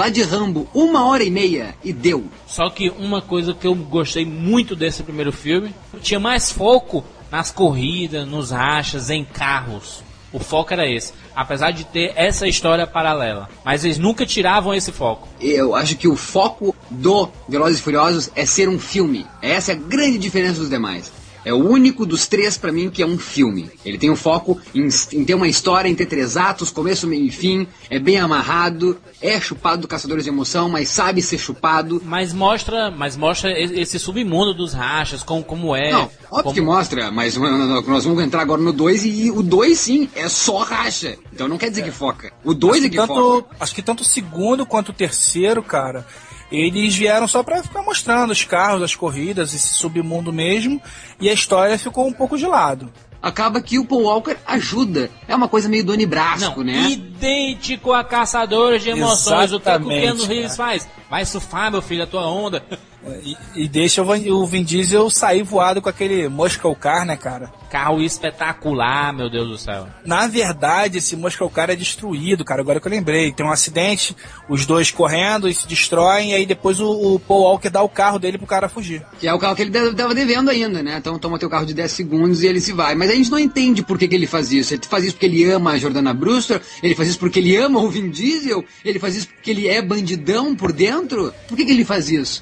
1h30 e deu. Só que uma coisa que eu gostei muito desse primeiro filme, tinha mais foco nas corridas, nos rachas, em carros. O foco era esse, apesar de ter essa história paralela. Mas eles nunca tiravam esse foco. Eu acho que o foco do Velozes e Furiosos é ser um filme. Essa é a grande diferença dos demais. É o único dos 3 pra mim que é um filme. Ele tem um foco em ter uma história, em ter 3 atos, começo, meio e fim. É bem amarrado, é chupado do Caçadores de Emoção, mas sabe ser chupado. Mas mostra esse submundo dos rachas, como é. Não, óbvio que mostra, mas nós vamos entrar agora no 2 e o 2 sim, é só racha. Então não quer dizer que foca. O 2 é que foca. Acho que tanto o segundo quanto o terceiro, cara, eles vieram só pra ficar mostrando os carros, as corridas, esse submundo mesmo, e a história ficou um pouco de lado. Acaba que o Paul Walker ajuda. É uma coisa meio Donnie Brasco, né? Idêntico a Caçadores de Emoções. Exatamente, o que o Keanu Reeves faz? Vai surfar, meu filho, a tua onda. E deixa o Vin Diesel sair voado com aquele Muscle Car, né, cara? Carro espetacular, meu Deus do céu. Na verdade, esse Muscle Car é destruído, cara. Agora que eu lembrei. Tem um acidente, os dois correndo e se destroem, e aí depois o Paul Walker dá o carro dele pro cara fugir. Que é o carro que ele tava devendo ainda, né? Então toma teu carro de 10 segundos e ele se vai. Mas a gente não entende por que ele faz isso. Ele faz isso porque ele ama a Jordana Brewster? Ele faz isso porque ele ama o Vin Diesel? Ele faz isso porque ele é bandidão por dentro? Por que ele faz isso?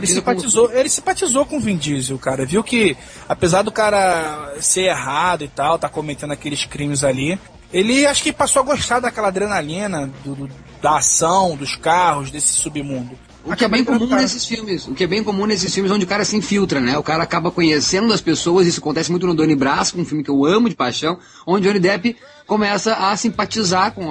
Ele simpatizou com o Vin Diesel, cara. Viu que, apesar do cara ser errado e tal, tá cometendo aqueles crimes ali, ele acho que passou a gostar daquela adrenalina, da ação, dos carros, desse submundo. O que é bem comum nesses filmes, onde o cara se infiltra, né? O cara acaba conhecendo as pessoas, isso acontece muito no Donnie Brasco, um filme que eu amo de paixão, onde o Johnny Depp começa a simpatizar com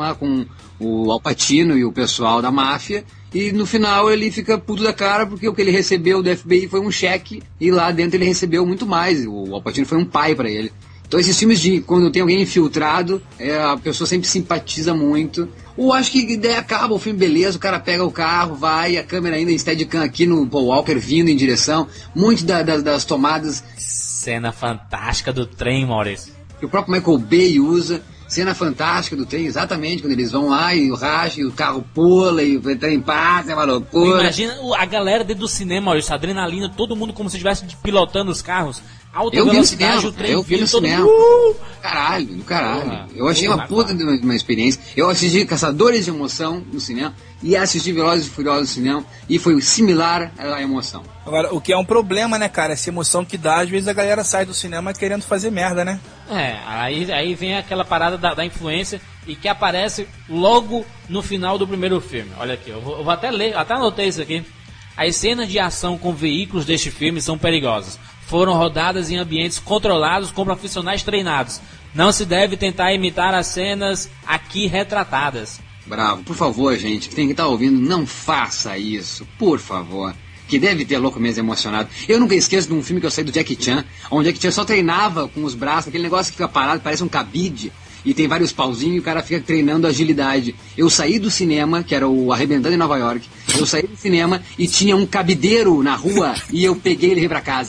o Al Pacino e o pessoal da máfia, e no final ele fica puto da cara porque o que ele recebeu do FBI foi um cheque, e lá dentro ele recebeu muito mais, o Al Pacino foi um pai pra ele. Então esses filmes de quando tem alguém infiltrado, a pessoa sempre simpatiza muito. Ou acho que daí acaba o filme, beleza, o cara pega o carro, vai, a câmera ainda em Steadicam aqui no Paul Walker vindo em direção, muito das tomadas. Cena fantástica do trem, Maurício. Que o próprio Michael Bay usa. Cena fantástica do trem, exatamente, quando eles vão lá e o racha, e o carro pula, e o trem passa, é uma loucura. Imagina a galera dentro do cinema, olha, isso, adrenalina, todo mundo como se estivesse pilotando os carros. Alta velocidade, o trem eu vi no cinema. Caralho. Eu achei uma puta de uma experiência. Eu assisti Caçadores de Emoção no cinema e assisti Velozes e Furiosos no cinema e foi similar à emoção. Agora, o que é um problema, né, cara? Essa emoção que dá, às vezes a galera sai do cinema querendo fazer merda, né? Aí vem aquela parada da influência e que aparece logo no final do primeiro filme. Olha aqui, eu vou até ler, até anotei isso aqui. As cenas de ação com veículos deste filme são perigosas. Foram rodadas em ambientes controlados com profissionais treinados. Não se deve tentar imitar as cenas aqui retratadas. Bravo, por favor, gente, quem está ouvindo, não faça isso, por favor. Que deve ter louco mesmo emocionado. Eu nunca esqueço de um filme que eu saí do Jackie Chan, onde o Jackie Chan só treinava com os braços, aquele negócio que fica parado, parece um cabide, e tem vários pauzinhos e o cara fica treinando agilidade. Eu saí do cinema, que era o Arrebentando em Nova York, eu saí do cinema e tinha um cabideiro na rua e eu peguei ele e levei pra casa.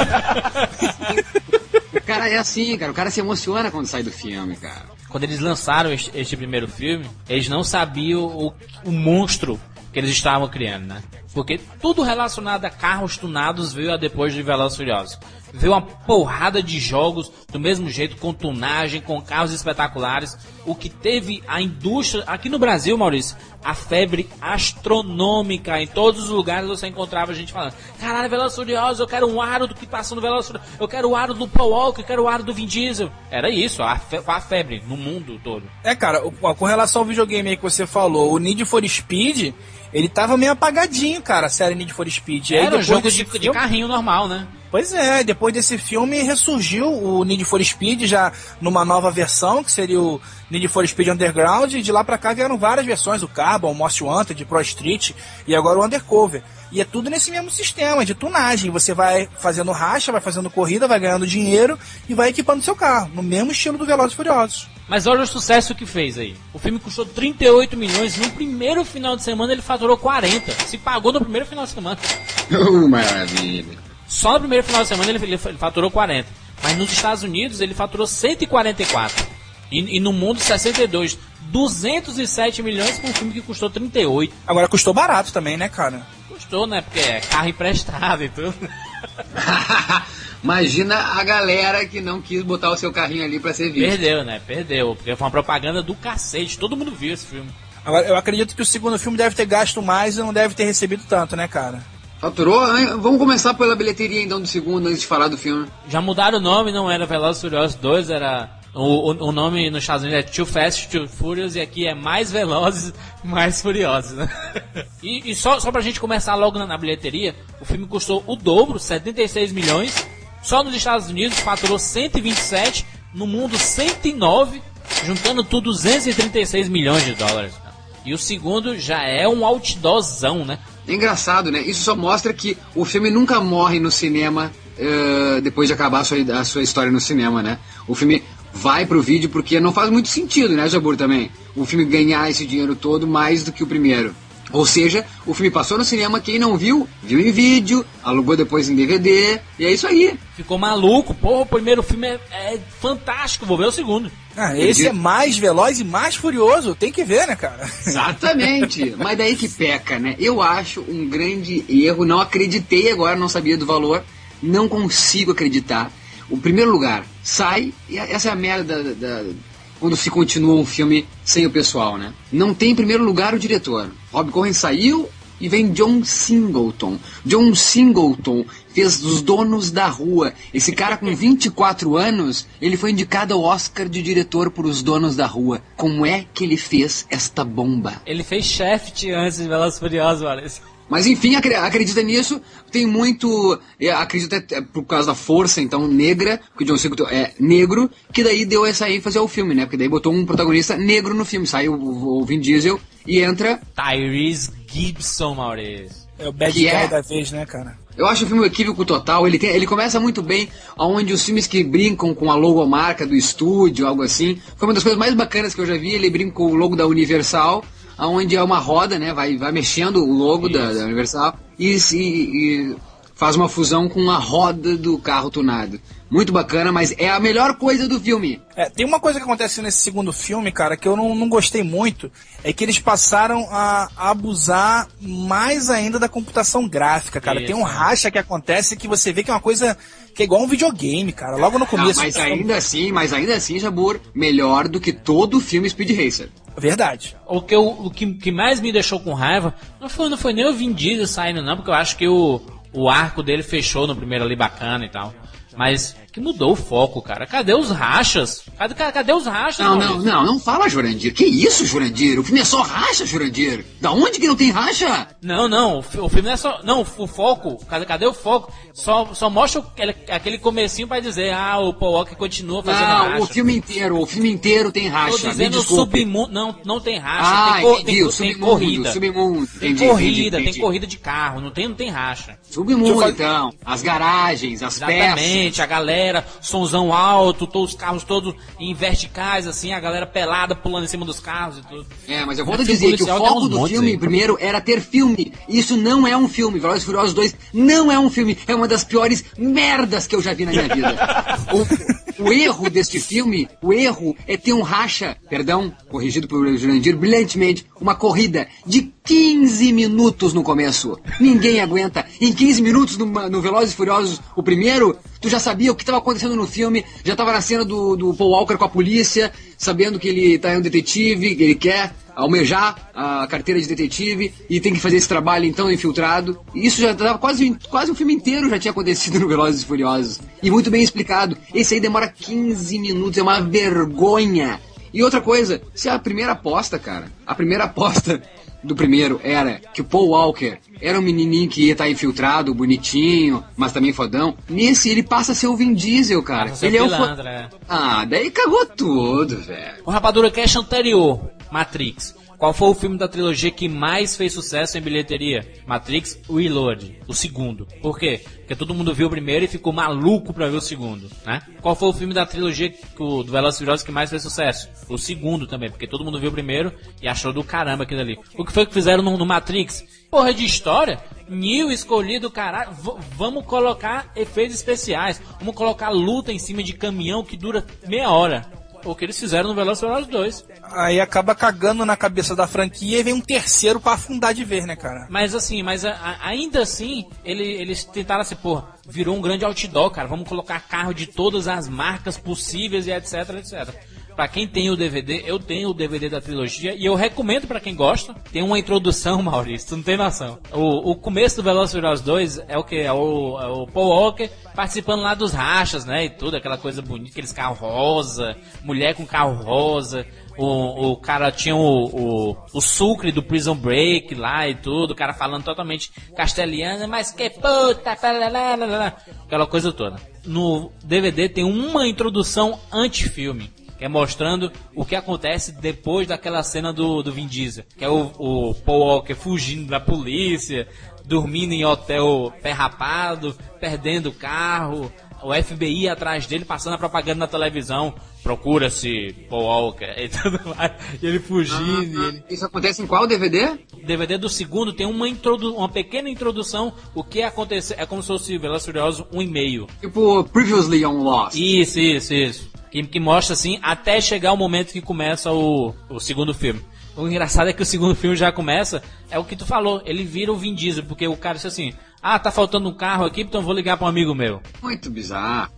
O cara é assim, cara, o cara se emociona quando sai do filme, cara. Quando eles lançaram este primeiro filme, eles não sabiam o monstro que eles estavam criando, né? Porque tudo relacionado a carros tunados veio a depois de Velozes e Furiosos. Veio uma porrada de jogos do mesmo jeito, com tunagem, com carros espetaculares. O que teve a indústria, aqui no Brasil, Maurício, a febre astronômica. Em todos os lugares você encontrava gente falando: caralho, Velozes e Furiosos, eu quero um aro do que passou no Velozes e Furiosos, eu quero o aro do Paul Walker, eu quero o aro do Vin Diesel. Era isso, a febre no mundo todo. Cara, com relação ao videogame aí que você falou, o Need for Speed, ele tava meio apagadinho, cara, a série Need for Speed. Era um jogo de carrinho normal, né? Pois é, depois desse filme ressurgiu o Need for Speed já numa nova versão, que seria o Need for Speed Underground, e de lá pra cá vieram várias versões, o Carbon, o Most Wanted, Pro Street e agora o Undercover. E é tudo nesse mesmo sistema de tunagem, você vai fazendo racha, vai fazendo corrida, vai ganhando dinheiro e vai equipando seu carro, no mesmo estilo do Velozes e Furiosos. Mas olha o sucesso que fez aí. O filme custou 38 milhões, no primeiro final de semana ele faturou 40. Se pagou no primeiro final de semana. Maravilha. Só no primeiro final de semana ele faturou 40. Mas nos Estados Unidos ele faturou 144. E no mundo 62. 207 milhões para um filme que custou 38. Agora custou barato também, né, cara? Custou, né? Porque é carro emprestado e tudo. Imagina a galera que não quis botar o seu carrinho ali pra ser visto. Perdeu, né? Perdeu. Porque foi uma propaganda do cacete. Todo mundo viu esse filme. Agora, eu acredito que o segundo filme deve ter gasto mais e não deve ter recebido tanto, né, cara? Faturou? Vamos começar pela bilheteria então do segundo, antes de falar do filme. Já mudaram o nome, não era Velozes e Furiosos 2, era... O nome nos Estados Unidos é Too Fast, Too Furious, e aqui é Mais Velozes, Mais Furiosos, né? E só pra gente começar logo na bilheteria, o filme custou o dobro, 76 milhões. Só nos Estados Unidos faturou 127, no mundo 109, juntando tudo 236 milhões de dólares. E o segundo já é um outdoorzão, né? É engraçado, né? Isso só mostra que o filme nunca morre no cinema depois de acabar a sua história no cinema, né? O filme vai pro vídeo porque não faz muito sentido, né, Jabur, também? O filme ganhar esse dinheiro todo mais do que o primeiro. Ou seja, o filme passou no cinema, quem não viu, viu em vídeo, alugou depois em DVD, e é isso aí. Ficou maluco, porra, o primeiro filme é fantástico, vou ver o segundo. Esse é mais veloz e mais furioso, tem que ver, né, cara? Exatamente, mas daí que peca, né? Eu acho um grande erro, não acreditei agora, não sabia do valor, não consigo acreditar. O primeiro lugar, sai, e essa é a merda quando se continua um filme sem o pessoal, né? Não tem em primeiro lugar o diretor. Rob Cohen saiu e vem John Singleton. John Singleton fez Os Donos da Rua. Esse cara com 24 anos, ele foi indicado ao Oscar de diretor por Os Donos da Rua. Como é que ele fez esta bomba? Ele fez Shaft antes de Velozes e Furiosos, parece. Mas enfim, acredita nisso, tem muito, acredito até por causa da força, então, negra, porque o John Singleton é negro, que daí deu essa ênfase ao filme, né, porque daí botou um protagonista negro no filme, saiu o Vin Diesel e entra... Tyrese Gibson, Maurício. É o bad guy da vez, né, cara? Eu acho o filme um equívoco total, ele começa muito bem, onde os filmes que brincam com a logomarca do estúdio, algo assim, foi uma das coisas mais bacanas que eu já vi, ele brinca com o logo da Universal, onde é uma roda, né, vai mexendo o logo da Universal, e faz uma fusão com a roda do carro tunado. Muito bacana, mas é a melhor coisa do filme. Tem uma coisa que acontece nesse segundo filme, cara, que eu não gostei muito, é que eles passaram a abusar mais ainda da computação gráfica, cara. Tem um racha que acontece que você vê que é uma coisa que é igual um videogame, cara, logo no começo. Mas ainda assim, Jabur, melhor do que todo o filme Speed Racer. Verdade. O que mais me deixou com raiva não foi nem o Vin Diesel saindo, não, porque eu acho que o arco dele fechou no primeiro ali bacana e tal. Mas que mudou o foco, cara. Cadê os rachas? Cadê os rachas? Não fala, Jurandir. Que isso, Jurandir? O filme é só racha, Jurandir. Da onde que não tem racha? Não. O filme não é só... Não, o foco... Cadê o foco? Só mostra aquele comecinho pra dizer, o Paul Walker continua fazendo racha. Não, o filme inteiro tem racha. Tô dizendo o submundo... Não tem racha. Tem corrida. Submundo. Tem corrida de carro. Não tem racha. Submundo, então. As garagens, as peças. Exatamente, a galera, sonzão alto, os carros todos em verticais, assim, a galera pelada pulando em cima dos carros e tudo. Mas eu vou te dizer que o foco do filme, primeiro, era ter filme. Isso não é um filme. Velozes e Furiosos 2 não é um filme. É uma das piores merdas que eu já vi na minha vida. O erro deste filme, é ter um racha, corrigido por Jurandir brilhantemente, uma corrida de 15 minutos no começo. Ninguém aguenta. Em 15 minutos no Velozes e Furiosos, o primeiro, tu já sabia o que estava acontecendo no filme, já estava na cena do Paul Walker com a polícia, sabendo que ele tá em um detetive, que ele quer almejar a carteira de detetive e tem que fazer esse trabalho então infiltrado. Isso já estava quase um filme inteiro já tinha acontecido no Velozes e Furiosos. E muito bem explicado. Esse aí demora 15 minutos, é uma vergonha. E outra coisa, se a primeira aposta do primeiro era que o Paul Walker era um menininho que ia estar infiltrado, bonitinho, mas também fodão. Nesse ele passa a ser o Vin Diesel, cara. Ele pilantra, é o daí cagou tudo, velho. O Rapadura Cash anterior, Matrix. Qual foi o filme da trilogia que mais fez sucesso em bilheteria? Matrix Reload, o segundo. Por quê? Porque todo mundo viu o primeiro e ficou maluco pra ver o segundo, né? Qual foi o filme da trilogia do Velozes e Furiosos que mais fez sucesso? O segundo também, porque todo mundo viu o primeiro e achou do caramba aquilo ali. O que foi que fizeram no Matrix? Porra de história? Neo escolhido, caralho. Vamos colocar efeitos especiais. Vamos colocar luta em cima de caminhão que dura meia hora. O que eles fizeram no Velozes e Furiosos 2. Aí acaba cagando na cabeça da franquia e vem um terceiro pra afundar de vez, né, cara? Mas assim, ainda assim, eles tentaram assim, porra, virou um grande outdoor, cara. Vamos colocar carro de todas as marcas possíveis e etc, etc. Pra quem tem o DVD, eu tenho o DVD da trilogia e eu recomendo pra quem gosta. Tem uma introdução, Maurício, tu não tem noção. O começo do Velozes e Furiosos 2 é o que? É o Paul Walker participando lá dos rachas, né? E tudo, aquela coisa bonita, aqueles carros rosa, mulher com carro rosa. O cara tinha o sucre do Prison Break lá e tudo, o cara falando totalmente castelhano, mas que puta, aquela coisa toda. No DVD tem uma introdução anti-filme, que é mostrando o que acontece depois daquela cena do Vin Diesel, que é o Paul Walker fugindo da polícia, dormindo em hotel perrapado, perdendo o carro, o FBI atrás dele, passando a propaganda na televisão, procura-se Paul Walker e tudo mais, e ele fugindo. Isso acontece em qual DVD? DVD do segundo tem uma pequena introdução, o que acontece, é como se fosse Velozes e Furiosos 1,5. Tipo Previously on Lost. Isso. Que mostra assim, até chegar o momento que começa o segundo filme. O engraçado é que o segundo filme já começa, é o que tu falou, ele vira o Vin Diesel, porque o cara disse assim, tá faltando um carro aqui, então vou ligar para um amigo meu. Muito bizarro.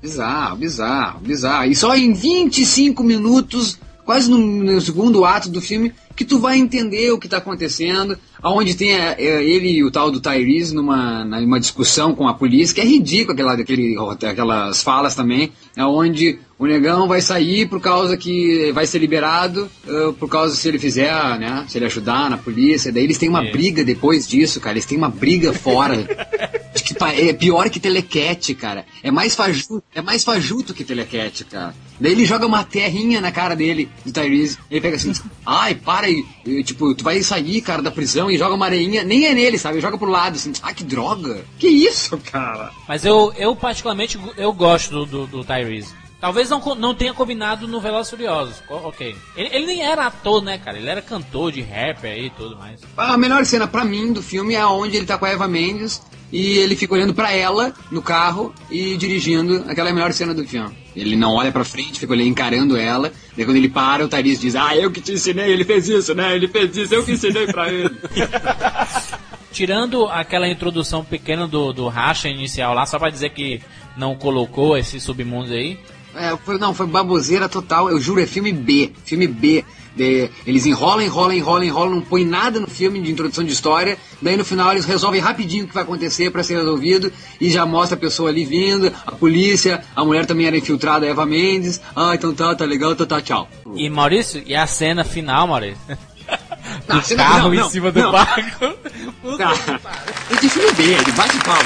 E só em 25 minutos, quase no segundo ato do filme, que tu vai entender o que tá acontecendo, aonde tem ele e o tal do Tyrese numa discussão com a polícia, que é ridículo aquelas falas também, aonde o negão vai sair por causa que vai ser liberado, por causa se ele fizer, né, se ele ajudar na polícia, daí eles têm uma briga depois disso, cara, eles têm uma briga fora, é pior que Telecat, cara, é mais fajuto que Telecat, cara. Daí ele joga uma terrinha na cara dele, do Tyrese, ele pega assim, para aí, tipo, tu vai sair, cara, da prisão e joga uma areinha, nem é nele, sabe, joga pro lado, assim, que droga, que isso, cara. Mas eu particularmente, eu gosto do Tyrese. Talvez não tenha combinado no Velozes e Furiosos, ok. Ele nem era ator, né, cara, ele era cantor de rapper e tudo mais. A melhor cena pra mim do filme é onde ele tá com a Eva Mendes, e ele fica olhando pra ela no carro e dirigindo. Aquela é a melhor cena do filme. Ele não olha pra frente, fica olhando, encarando ela. Daí quando ele para, o Tyrese diz: eu que te ensinei, ele fez isso, né? Ele fez isso, eu que ensinei pra ele. Tirando aquela introdução pequena do racha inicial lá, só pra dizer que não colocou esse submundo aí. Foi baboseira total, eu juro, é filme B. Eles enrolam, não põe nada no filme de introdução de história, daí no final eles resolvem rapidinho o que vai acontecer pra ser resolvido, e já mostra a pessoa ali vindo, a polícia, a mulher também era infiltrada, a Eva Mendes, então tá legal, tá, tchau. E Maurício, e a cena final, Maurício? Do carro em cima do barco. É de filme B, de bate palma.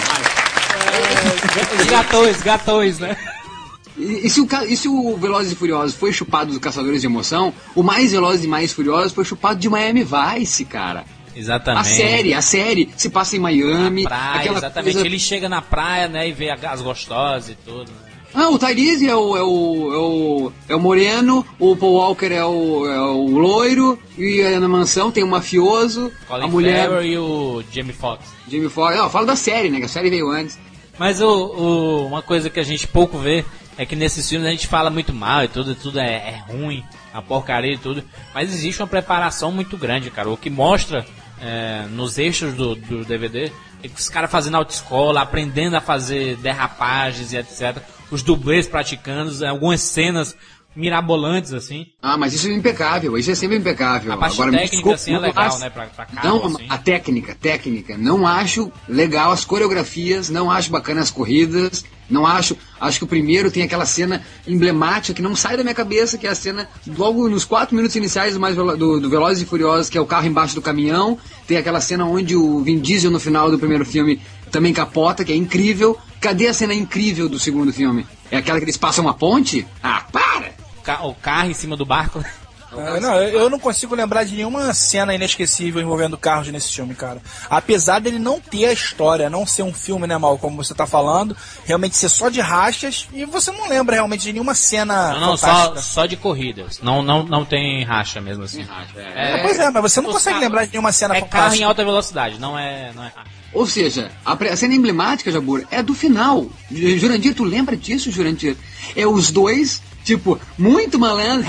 Os gatões, né? E se o Velozes e Furiosos foi chupado do Caçadores de Emoção, o mais Velozes e mais Furiosos foi chupado de Miami Vice, cara. Exatamente. A série se passa em Miami. Praia, exatamente. Ele chega na praia, né, e vê as gostosas e tudo, né? O Tyrese é o moreno, o Paul Walker é o loiro, e na mansão tem o mafioso, Colin a mulher... Farrell e o Jamie Foxx. Fala da série, né, que a série veio antes. Mas uma coisa que a gente pouco vê é que nesses filmes a gente fala muito mal e tudo é ruim, a porcaria e tudo, mas existe uma preparação muito grande, cara. O que mostra nos eixos do DVD é que os caras fazendo autoescola, aprendendo a fazer derrapagens e etc. Os dublês praticando, algumas cenas mirabolantes, assim. Mas isso é impecável, isso é sempre impecável. A parte agora, técnica, desculpa, assim, é legal, né, pra carro, não, assim. A técnica, não acho legal as coreografias, não acho bacana as corridas, não acho que o primeiro tem aquela cena emblemática que não sai da minha cabeça, que é a cena logo nos 4 minutos iniciais do Velozes e Furiosos, que é o carro embaixo do caminhão, tem aquela cena onde o Vin Diesel no final do primeiro filme também capota, que é incrível. Cadê a cena incrível do segundo filme? É aquela que eles passam uma ponte? Para! O carro em cima do barco. Eu não consigo lembrar de nenhuma cena inesquecível envolvendo carros nesse filme, cara. Apesar dele não ter a história, não ser um filme, né, Mal, como você tá falando, realmente ser só de rachas, e você não lembra realmente de nenhuma cena só de corridas. Não tem racha mesmo assim. Pois é, mas você não consegue lembrar de nenhuma cena fantástica. É carro em alta velocidade, não é racha. Ou seja, a cena emblemática, Jabur, é do final. Jurandir, tu lembra disso, Jurandir? É os dois, tipo, muito malandro.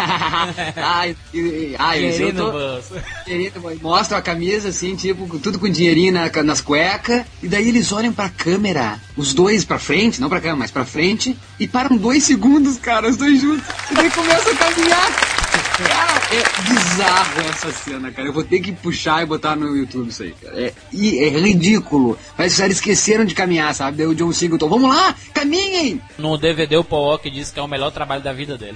Mostra a camisa, assim, tipo, tudo com dinheirinho nas cuecas. E daí eles olham pra câmera, os dois pra frente, não pra câmera, mas pra frente. E param 2 segundos, cara, os dois juntos. E daí começam a caminhar. Cara, é bizarro essa cena, cara. Eu vou ter que puxar e botar no YouTube isso aí, cara. É ridículo. Parece que eles esqueceram de caminhar, sabe? Daí o John Singleton, vamos lá, caminhem! No DVD o Paul Walker disse que é o melhor trabalho da vida dele.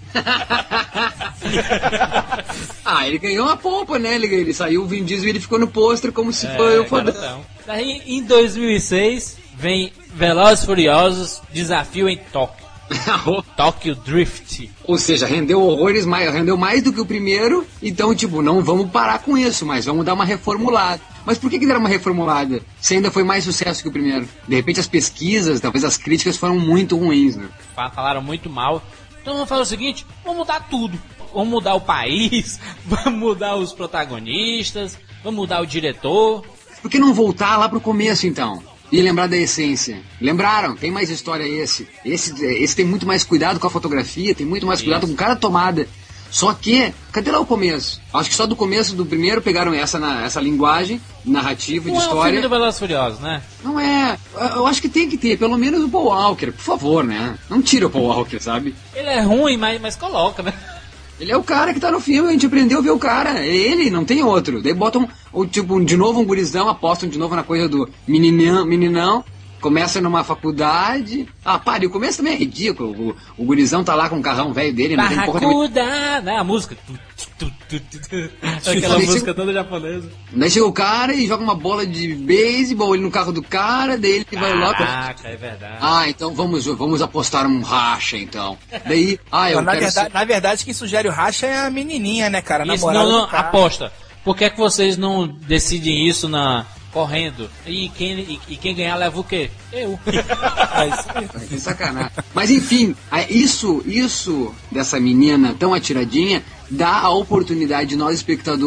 Ele ganhou uma pompa, né? Ele saiu, o Vin Diesel, e ele ficou no pôster como se foi o fodão. Daí, em 2006, vem Velozes e Furiosos, Desafio em Tóquio. Tokyo Drift. Ou seja, rendeu mais do que o primeiro. Então, tipo, não vamos parar com isso, mas vamos dar uma reformulada. Mas por que deram uma reformulada se ainda foi mais sucesso que o primeiro? De repente as pesquisas, talvez as críticas foram muito ruins, né? Falaram muito mal. Então vamos fazer o seguinte, vamos mudar tudo. Vamos mudar o país, vamos mudar os protagonistas, vamos mudar o diretor. Por que não voltar lá pro começo, então? E lembrar da essência. Lembraram? Tem mais história esse. Esse tem muito mais cuidado com a fotografia, tem muito mais cuidado com cada tomada. Só que, cadê lá o começo? Acho que só do começo do primeiro pegaram essa linguagem narrativa de história. Não é o filme do Velozes e Furiosos, né? Não é. Eu acho que tem que ter, pelo menos o Paul Walker, por favor, né? Não tira o Paul Walker, sabe? Ele é ruim, mas coloca, né? Ele é o cara que tá no filme, a gente aprendeu a ver o cara. É ele, não tem outro. Daí botam, de novo um gurizão, apostam de novo na coisa do meninão. Começa numa faculdade. E o começo também é ridículo. O gurizão tá lá com o carrão velho dele. Não tem porra nenhuma. Né? A música. Aquela música toda japonesa. Daí chega o cara e joga uma bola de beisebol ali no carro do cara. Daí ele vai lá. Caraca, é verdade. Então vamos apostar um racha, então. Daí, na verdade, quem sugere o racha é a menininha, né, cara? Isso, não, aposta. Por que é que vocês não decidem isso correndo? E quem ganhar leva o quê? Eu. Que sacanagem. Mas enfim, isso dessa menina tão atiradinha dá a oportunidade de nós, espectador,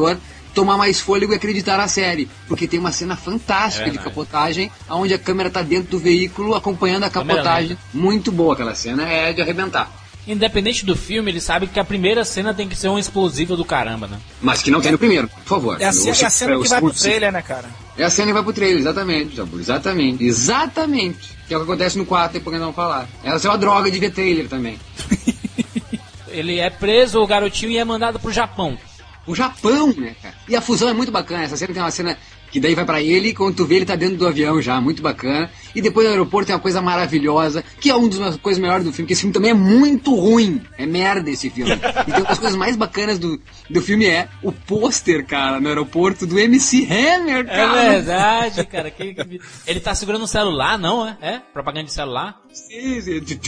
tomar mais fôlego e acreditar na série. Porque tem uma cena fantástica de capotagem, onde a câmera tá dentro do veículo acompanhando a capotagem. Muito boa aquela cena, é de arrebentar. Independente do filme, ele sabe que a primeira cena tem que ser um explosivo do caramba, né? Mas que não tem no primeiro, por favor. É a cena que vai pro trailer, né, cara? É a cena que vai pro trailer, exatamente, Jabur, exatamente. Que é o que acontece no 4, depois que não falar. Essa é uma droga de ver trailer também. Ele é preso, o garotinho, e é mandado pro Japão. O Japão, né, cara? E a fusão é muito bacana. Essa cena tem uma cena que daí vai pra ele, quando tu vê ele tá dentro do avião já, muito bacana. E depois no aeroporto tem uma coisa maravilhosa, que é uma das coisas melhores do filme, que esse filme também é muito ruim. É merda esse filme. E tem uma das coisas mais bacanas do filme é o pôster, cara, no aeroporto do MC Hammer, cara. É verdade, cara. Ele tá segurando um celular, não é? É? Propaganda de celular? Sim.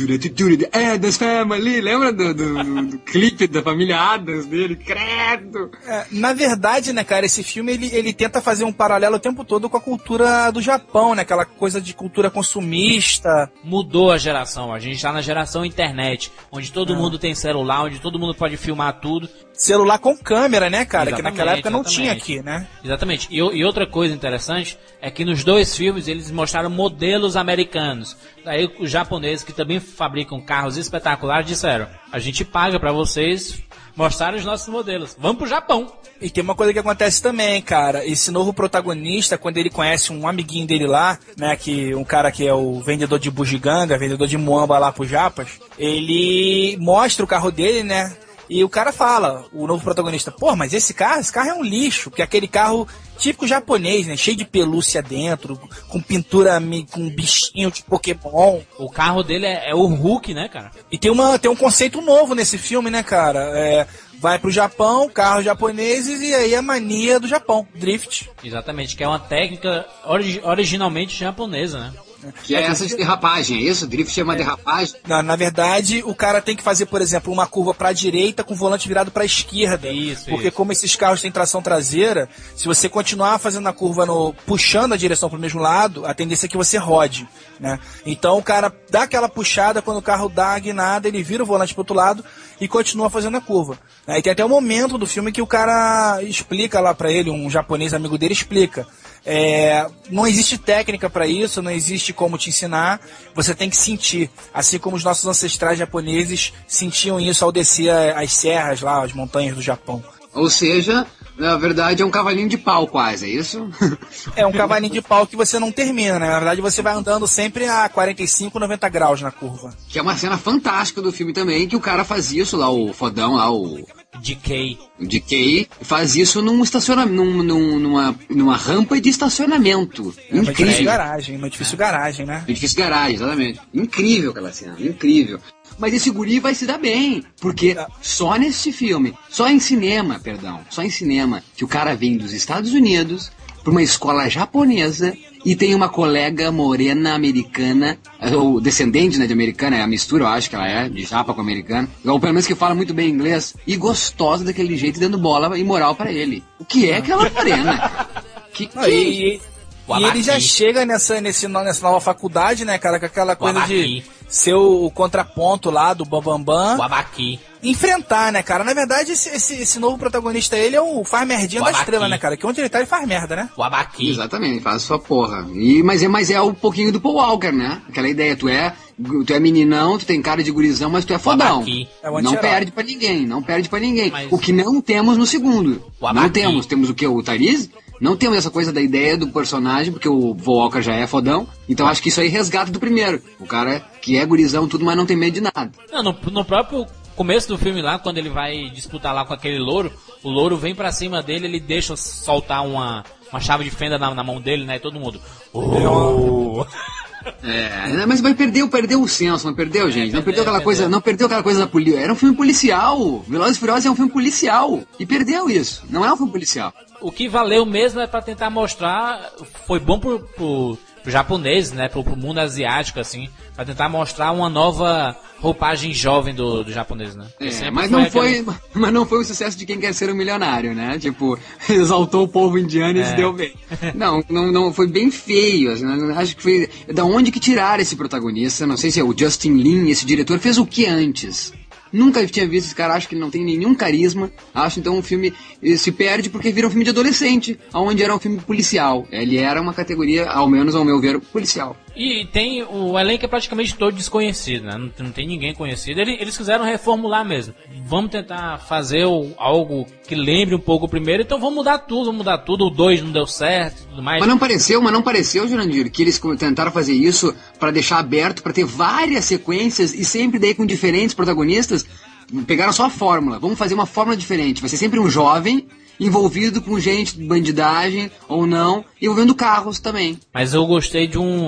Addams Family. Lembra do clipe da família Addams dele? Credo! Na verdade, né, cara, esse filme ele tenta fazer um paralelo o tempo todo com a cultura do Japão, né? Aquela coisa de cultura consumista. Mudou a geração. A gente tá na geração internet, onde todo mundo tem celular, onde todo mundo pode filmar tudo. Celular com câmera, né, cara? Exatamente, que naquela época não tinha exatamente. aqui, né? Exatamente. E outra coisa interessante é que nos dois filmes eles mostraram modelos americanos. Daí os japoneses, que também fabricam carros espetaculares, disseram: a gente paga pra vocês mostrarem os nossos modelos. Vamos pro Japão. E tem uma coisa que acontece também, cara. Esse novo protagonista, quando ele conhece um amiguinho dele lá, né, que um cara que é o vendedor de bugiganga, vendedor de muamba lá pro Japas, ele mostra o carro dele, né? E o cara fala, o novo protagonista, pô, mas esse carro é um lixo, porque é aquele carro típico japonês, né, cheio de pelúcia dentro, com pintura, com bichinho de Pokémon. O carro dele é o Hulk, né, cara? E tem um conceito novo nesse filme, né, cara? Vai pro Japão, carros japoneses, e aí a mania do Japão, drift. Exatamente, que é uma técnica originalmente japonesa, né? Que é essa de derrapagem, é isso? Drift é uma derrapagem? Na verdade, o cara tem que fazer, por exemplo, uma curva pra direita com o volante virado pra esquerda. Porque como esses carros têm tração traseira, se você continuar fazendo a curva puxando a direção pro mesmo lado, a tendência é que você rode, né? Então o cara dá aquela puxada, quando o carro dá a guinada, ele vira o volante pro outro lado e continua fazendo a curva. E tem até um momento do filme que o cara explica lá pra ele, um japonês amigo dele explica. Não existe técnica para isso, não existe como te ensinar, você tem que sentir, assim como os nossos ancestrais japoneses sentiam isso ao descer as serras lá, as montanhas do Japão. Ou seja, na verdade é um cavalinho de pau quase, é isso? É um cavalinho de pau que você não termina, né? Na verdade você vai andando sempre a 45, 90 graus na curva. Que é uma cena fantástica do filme também, que o cara faz isso lá, o fodão lá, o DK faz isso num estacionamento, numa rampa de estacionamento. Incrível. Um edifício garagem, né? Edifício garagem, exatamente. Incrível aquela cena, incrível. Mas esse guri vai se dar bem, porque só em cinema, que o cara vem dos Estados Unidos para uma escola japonesa e tem uma colega morena americana, ou descendente, né, de americana, é a mistura, eu acho que ela é, de japa com americana, ou pelo menos que fala muito bem inglês, e gostosa daquele jeito, dando bola e moral para ele. O que é aquela morena? E ele já chega nessa nova faculdade, né, cara, com aquela coisa de ser o contraponto lá do Bambambam. Enfrentar, né, cara? Na verdade, esse novo protagonista, ele é o faz merdinha da estrela, né, cara? Que onde ele tá, ele faz merda, né? Exatamente, faz sua porra. Mas é um pouquinho do Paul Walker, né? Aquela ideia, tu é meninão, tu tem cara de gurizão, mas tu é fodão. Não perde pra ninguém. Mas... O que não temos no segundo. Não temos. Temos o quê? O Tyrese? Não temos essa coisa da ideia do personagem, porque o Paul Walker já é fodão. Então acho que isso aí resgata do primeiro. O cara que é gurizão tudo, mas não tem medo de nada. No próprio começo do filme lá, quando ele vai disputar lá com aquele louro, o louro vem pra cima dele, ele deixa soltar uma chave de fenda na mão dele, né? E todo mundo... Mas perdeu o senso, não perdeu, gente? Não perdeu aquela coisa da polícia. Era um filme policial. Velozes e Furiosos é um filme policial. E perdeu isso. Não é um filme policial. O que valeu mesmo é pra tentar mostrar... Foi bom pro japonês, né? Pro mundo asiático, assim. Pra tentar mostrar uma nova roupagem jovem do japonês, né? Mas não foi o sucesso de Quem Quer Ser um Milionário, né? Tipo, exaltou o povo indiano e se deu bem. Não, foi bem feio. Assim, acho que foi... Da onde que tiraram esse protagonista? Não sei se é o Justin Lin, esse diretor, fez o que antes? Nunca tinha visto esse cara, acho que ele não tem nenhum carisma. Acho então um filme se perde porque vira um filme de adolescente, onde era um filme policial. Ele era uma categoria, ao menos ao meu ver, policial. E tem o elenco é praticamente todo desconhecido, né? Não tem ninguém conhecido. Eles quiseram reformular mesmo. Vamos tentar fazer algo que lembre um pouco o primeiro, então vamos mudar tudo. O 2 não deu certo e tudo mais. Mas não pareceu, Jurandir, que eles tentaram fazer isso para deixar aberto, para ter várias sequências e sempre daí com diferentes protagonistas? Pegaram só a fórmula. Vamos fazer uma fórmula diferente. Vai ser sempre um jovem envolvido com gente de bandidagem ou não, envolvendo carros também. Mas eu gostei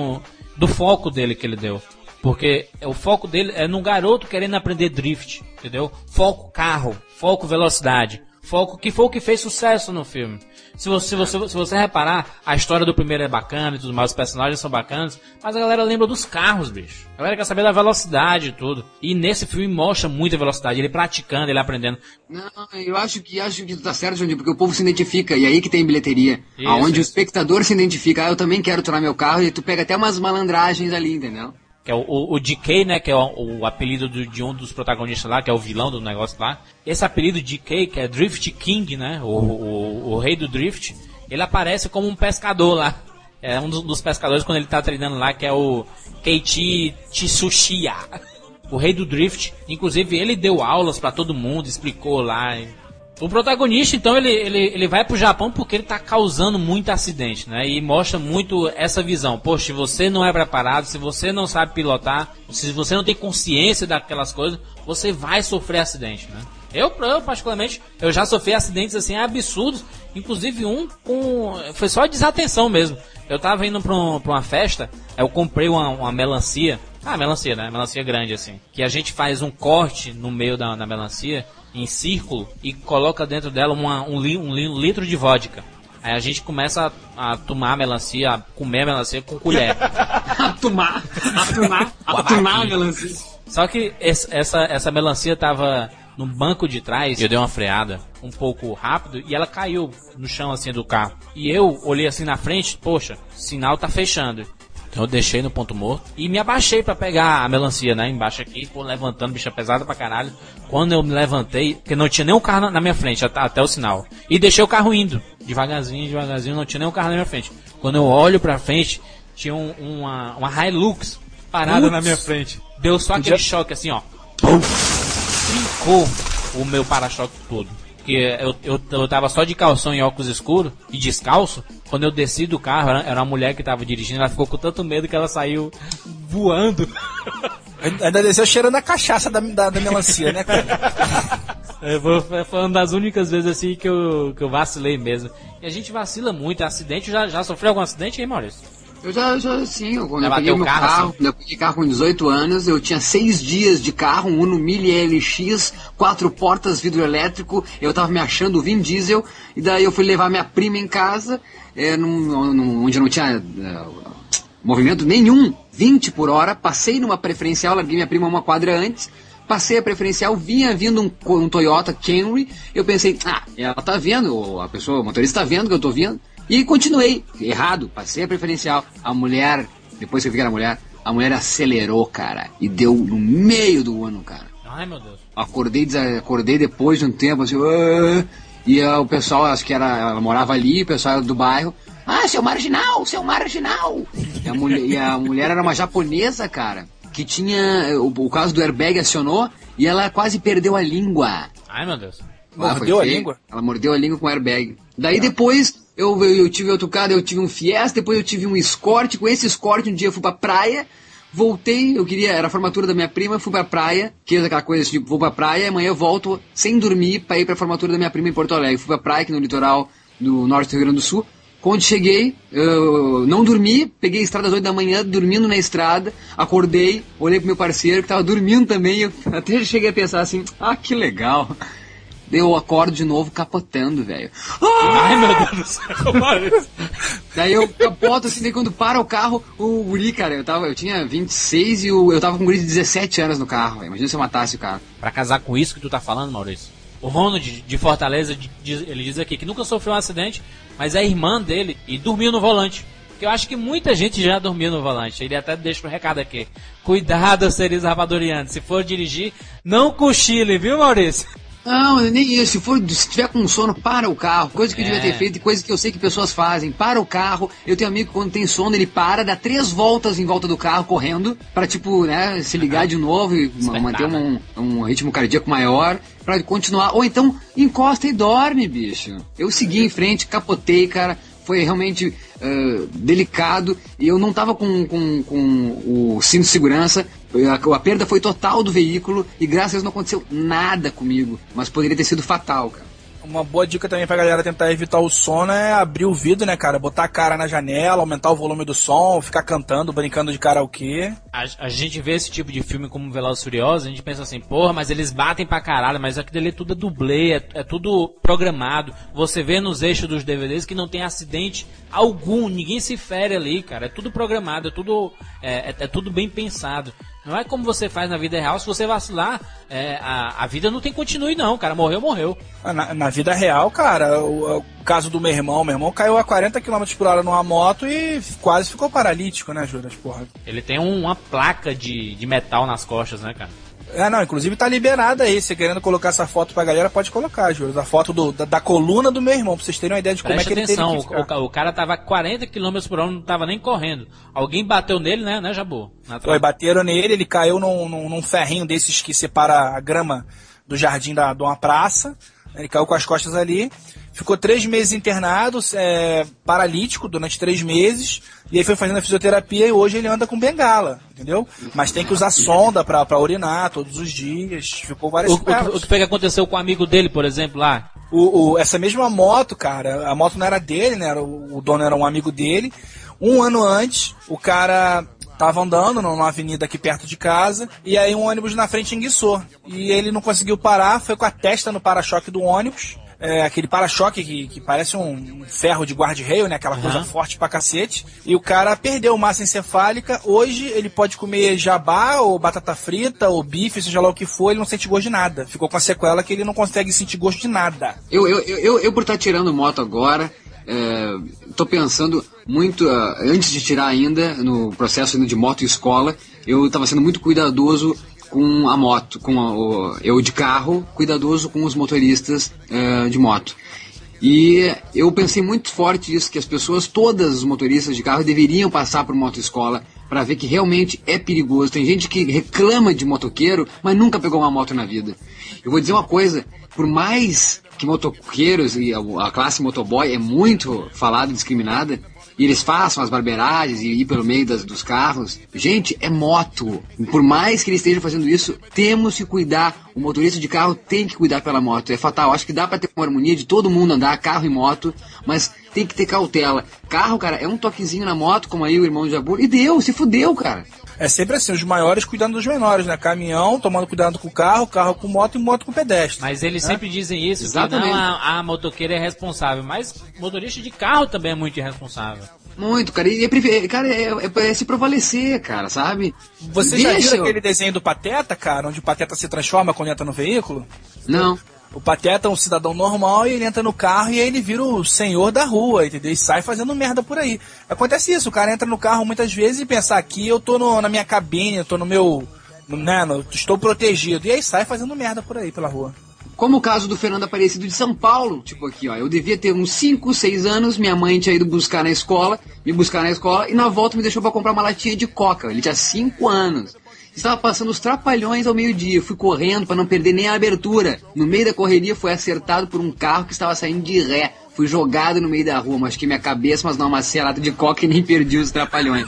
do foco dele que ele deu. Porque o foco dele é num garoto querendo aprender drift, entendeu? Foco carro, foco velocidade, foco que foi o que fez sucesso no filme. Se você reparar, a história do primeiro é bacana e tudo mais, os personagens são bacanas, mas a galera lembra dos carros, bicho. A galera quer saber da velocidade e tudo. E nesse filme mostra muita velocidade, ele praticando, ele aprendendo. Não, eu acho que tu tá certo, Jurandir, porque o povo se identifica, e aí que tem bilheteria. Onde o espectador se identifica, eu também quero tornar meu carro, e tu pega até umas malandragens ali, entendeu? Que é o DK, né, que é o apelido de um dos protagonistas lá, que é o vilão do negócio lá. Esse apelido DK, que é Drift King, né, o rei do drift, ele aparece como um pescador lá. É um dos pescadores quando ele tá treinando lá, que é o Keiichi Tsuchiya, o rei do drift. Inclusive ele deu aulas pra todo mundo, explicou lá. O protagonista, então, ele vai pro Japão porque ele tá causando muito acidente, né? E mostra muito essa visão. Poxa, se você não é preparado, se você não sabe pilotar, se você não tem consciência daquelas coisas, você vai sofrer acidente, né? Eu particularmente, eu já sofri acidentes, assim, absurdos. Inclusive foi só desatenção mesmo. Eu tava indo pra uma festa, eu comprei uma melancia. Melancia, né? Melancia grande, assim. Que a gente faz um corte no meio da melancia, em círculo, e coloca dentro dela um litro de vodka. Aí a gente começa a tomar a melancia, a comer a melancia com colher. Atunar a melancia. Só que essa melancia tava no banco de trás, eu dei uma freada um pouco rápido e ela caiu no chão assim do carro. E eu olhei assim na frente, poxa, o sinal tá fechando. Então eu deixei no ponto morto e me abaixei pra pegar a melancia, né, embaixo aqui, pô, levantando, bicha pesada pra caralho. Quando eu me levantei, porque não tinha nenhum carro na minha frente, até o sinal. E deixei o carro indo, devagarzinho, não tinha nenhum carro na minha frente. Quando eu olho pra frente, tinha uma Hilux parada na minha frente. Deu só aquele choque assim, ó. Trincou o meu para-choque todo. Porque eu tava só de calção e óculos escuros e descalço. Quando eu desci do carro, era uma mulher que tava dirigindo, ela ficou com tanto medo que ela saiu voando. Ainda desceu cheirando a cachaça da melancia, né, cara? Foi uma das únicas vezes assim que eu vacilei mesmo. E a gente vacila muito, acidente, já sofreu algum acidente aí, Maurício? Eu já sim, quando eu peguei meu carro, assim? Quando eu peguei carro com 18 anos, eu tinha 6 dias de carro, um Uno Mille LX, 4 portas, vidro elétrico, eu tava me achando o Vin Diesel, e daí eu fui levar minha prima em casa, onde não tinha movimento nenhum, 20 por hora, passei numa preferencial, larguei minha prima uma quadra antes, passei a preferencial, vinha vindo um Toyota Camry, eu pensei, ela tá vendo, o motorista tá vendo que eu tô vindo. E continuei, errado, passei a preferencial. A mulher, depois que eu vi que era mulher, a mulher acelerou, cara, e deu no meio do Uno, cara. Ai, meu Deus. Acordei depois de um tempo, assim, e o pessoal, acho que ela morava ali, o pessoal era do bairro. Seu marginal! E a mulher era uma japonesa, cara, que tinha, o caso do airbag acionou, e ela quase perdeu a língua. Ai, meu Deus. Mordeu a língua? Ela mordeu a língua com o airbag. Daí depois... Eu tive outro carro, eu tive um Fiesta, depois eu tive um Escort. Com esse Escort um dia eu fui pra praia, voltei, era a formatura da minha prima, fui pra praia, que é aquela coisa tipo, vou pra praia, amanhã eu volto sem dormir pra ir pra formatura da minha prima em Porto Alegre. Fui pra praia aqui no litoral do norte do Rio Grande do Sul. Quando cheguei, eu não dormi, peguei a estrada às 8 da manhã, dormindo na estrada, acordei, olhei pro meu parceiro que tava dormindo também, eu até cheguei a pensar assim, que legal. Eu acordo de novo capotando, velho. Ai, meu Deus do céu. Daí eu capoto assim, daí quando para o carro, o guri, cara, eu tinha 26 e eu tava com um guri de 17 anos no carro, véio. Imagina se eu matasse o carro. Pra casar com isso que tu tá falando, Maurício, o Ronald de Fortaleza, ele diz aqui que nunca sofreu um acidente, mas é a irmã dele e dormiu no volante. que eu acho que muita gente já dormiu no volante. Ele até deixa um recado aqui. Cuidado, seres rapadurianos. Se for dirigir, não cochile, viu, Maurício? Não, nem isso. Se tiver com sono, para o carro. Coisa que eu devia ter feito e coisa que eu sei que pessoas fazem. Para o carro. Eu tenho um amigo que quando tem sono, ele para, dá 3 voltas em volta do carro, correndo, pra, tipo, né, se ligar de novo e manter um ritmo cardíaco maior, pra continuar. Ou então, encosta e dorme, bicho. Eu segui em frente, capotei, cara. Foi realmente delicado e eu não tava com o cinto de segurança. A perda foi total do veículo e graças a Deus não aconteceu nada comigo, mas poderia ter sido fatal, cara. Uma boa dica também pra galera tentar evitar o sono é abrir o vidro, né, cara? Botar a cara na janela, aumentar o volume do som, ficar cantando, brincando de karaokê. A gente vê esse tipo de filme como Velozes e Furiosos, a gente pensa assim, porra, mas eles batem pra caralho, mas aquilo ali tudo é dublê, é tudo programado. Você vê nos eixos dos DVDs que não tem acidente algum, ninguém se fere ali, cara. É tudo programado, é tudo bem pensado. Não é como você faz na vida real, se você vacilar, a vida não tem continue não, cara, morreu. Na vida real, cara, o caso do meu irmão caiu a 40 km por hora numa moto e quase ficou paralítico, né, Juras, porra. Ele tem uma placa de metal nas costas, né, cara? Não, inclusive tá liberada aí, você querendo colocar essa foto pra galera, pode colocar, Juras, a foto da coluna do meu irmão, pra vocês terem uma ideia de como é que ele teve que ficar. O cara tava a 40 km por hora, não tava nem correndo. Alguém bateu nele, né, Jabu? Bateram nele, ele caiu num ferrinho desses que separa a grama do jardim de uma praça, ele caiu com as costas ali, ficou 3 meses internado, paralítico durante 3 meses, e aí foi fazendo a fisioterapia e hoje ele anda com bengala, entendeu? Mas tem que usar sonda pra urinar todos os dias, ficou várias O que foi que aconteceu com o amigo dele, por exemplo, lá? Essa mesma moto, cara, a moto não era dele, né? O dono era um amigo dele. 1 ano antes, o cara tava andando numa avenida aqui perto de casa, e aí um ônibus na frente enguiçou. E ele não conseguiu parar, foi com a testa no para-choque do ônibus. Aquele para-choque que parece um ferro de guarda-reio, né? Aquela coisa forte pra cacete. E o cara perdeu massa encefálica. Hoje ele pode comer jabá, ou batata frita, ou bife, seja lá o que for, ele não sente gosto de nada. Ficou com a sequela que ele não consegue sentir gosto de nada. Eu por estar tirando moto agora, tô pensando muito, antes de tirar ainda, no processo de moto e escola, eu tava sendo muito cuidadoso com a moto, eu de carro, cuidadoso com os motoristas de moto. E eu pensei muito forte nisso, que as pessoas, todas os motoristas de carro, deveriam passar por motoescola para ver que realmente é perigoso. Tem gente que reclama de motoqueiro, mas nunca pegou uma moto na vida. Eu vou dizer uma coisa, por mais que motoqueiros e a classe motoboy é muito falada e discriminada, e eles façam as barbeiragens e ir pelo meio dos carros, gente, é moto. Por mais que eles estejam fazendo isso, temos que cuidar. O motorista de carro tem que cuidar pela moto. É fatal. Acho que dá pra ter uma harmonia de todo mundo andar, carro e moto, mas tem que ter cautela. Carro, cara, é um toquezinho na moto, como aí o irmão de Jabu, e se fudeu, cara. É sempre assim, os maiores cuidando dos menores, né? Caminhão, tomando cuidado com o carro com moto e moto com pedestre. Mas eles sempre dizem isso, Exatamente. Que não a motoqueira é responsável, mas motorista de carro também é muito irresponsável. Muito, cara. E é se prevalecer, cara, sabe? Você já viu aquele desenho do Pateta, cara, onde o Pateta se transforma quando entra no veículo? Não. O Pateta é um cidadão normal e ele entra no carro e aí ele vira o senhor da rua, entendeu? E sai fazendo merda por aí. Acontece isso, o cara entra no carro muitas vezes e pensa, aqui eu tô na minha cabine, eu tô no meu... estou protegido. E aí sai fazendo merda por aí, pela rua. Como o caso do Fernando Aparecido de São Paulo, tipo aqui, ó, eu devia ter uns 5, 6 anos, minha mãe tinha ido me buscar na escola, e na volta me deixou pra comprar uma latinha de coca. Ele tinha 5 anos. Estava passando os Trapalhões ao meio-dia, fui correndo para não perder nem a abertura. No meio da correria fui acertado por um carro que estava saindo de ré. Fui jogado no meio da rua, machuquei minha cabeça, mas não amassei a lata de coca e nem perdi os Trapalhões.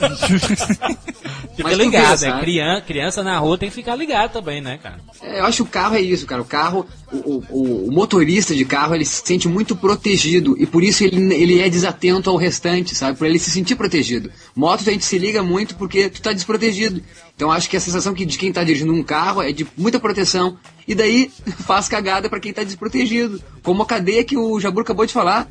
Fica ligado, criança na rua tem que ficar ligado também, né, cara? Eu acho que o carro é isso, cara. O carro, o motorista de carro, ele se sente muito protegido e por isso ele é desatento ao restante, sabe? Por ele se sentir protegido. Moto a gente se liga muito porque tu tá desprotegido. Então acho que a sensação de quem tá dirigindo um carro é de muita proteção. E daí faz cagada pra quem tá desprotegido. Como a cadeia que o Jabur acabou de falar.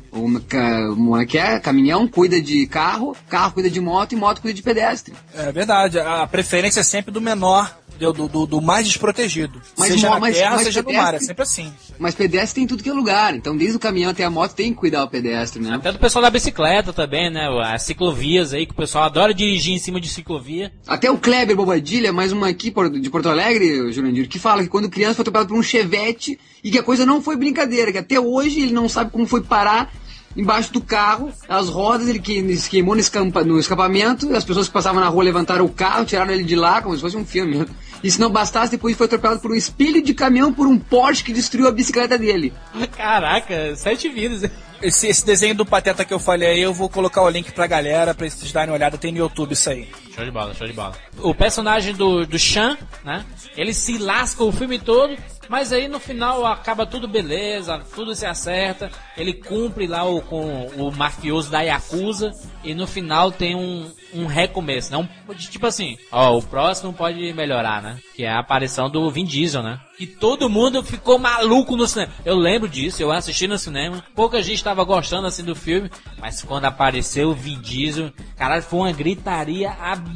Caminhão cuida de carro cuida de moto e moto cuida de pedestre. É verdade, a preferência é sempre do menor do mais desprotegido. Mas seja na mas terra, seja no mar, é pedestre- sempre assim. Mas pedestre tem tudo que é lugar, então desde o caminhão até a moto tem que cuidar o pedestre, né? Até do pessoal da bicicleta também, né? As ciclovias aí, que o pessoal adora dirigir em cima de ciclovia. Até o Kleber Bobadilha, mais uma aqui de Porto Alegre, Jurandir, que fala que quando criança foi atropelado por um Chevette e que a coisa não foi brincadeira, que até hoje ele não sabe como foi parar embaixo do carro, as rodas, ele se queimou no escapamento, as pessoas que passavam na rua levantaram o carro, tiraram ele de lá, como se fosse um filme. E se não bastasse, depois foi atropelado por um espelho de caminhão por um Porsche que destruiu a bicicleta dele. Caraca, 7 vidas. Esse desenho do Pateta que eu falei aí, eu vou colocar o link pra galera, pra vocês darem uma olhada, tem no YouTube isso aí. Show de bola, show de bola. O personagem do Sean, né? Ele se lasca o filme todo, mas aí no final acaba tudo beleza, tudo se acerta. Ele cumpre lá com o mafioso da Yakuza e no final tem um recomeço, né? Tipo assim, ó, o próximo pode melhorar, né? Que é a aparição do Vin Diesel, né? Que todo mundo ficou maluco no cinema. Eu lembro disso, eu assisti no cinema. Pouca gente tava gostando assim do filme, mas quando apareceu o Vin Diesel, caralho, foi uma gritaria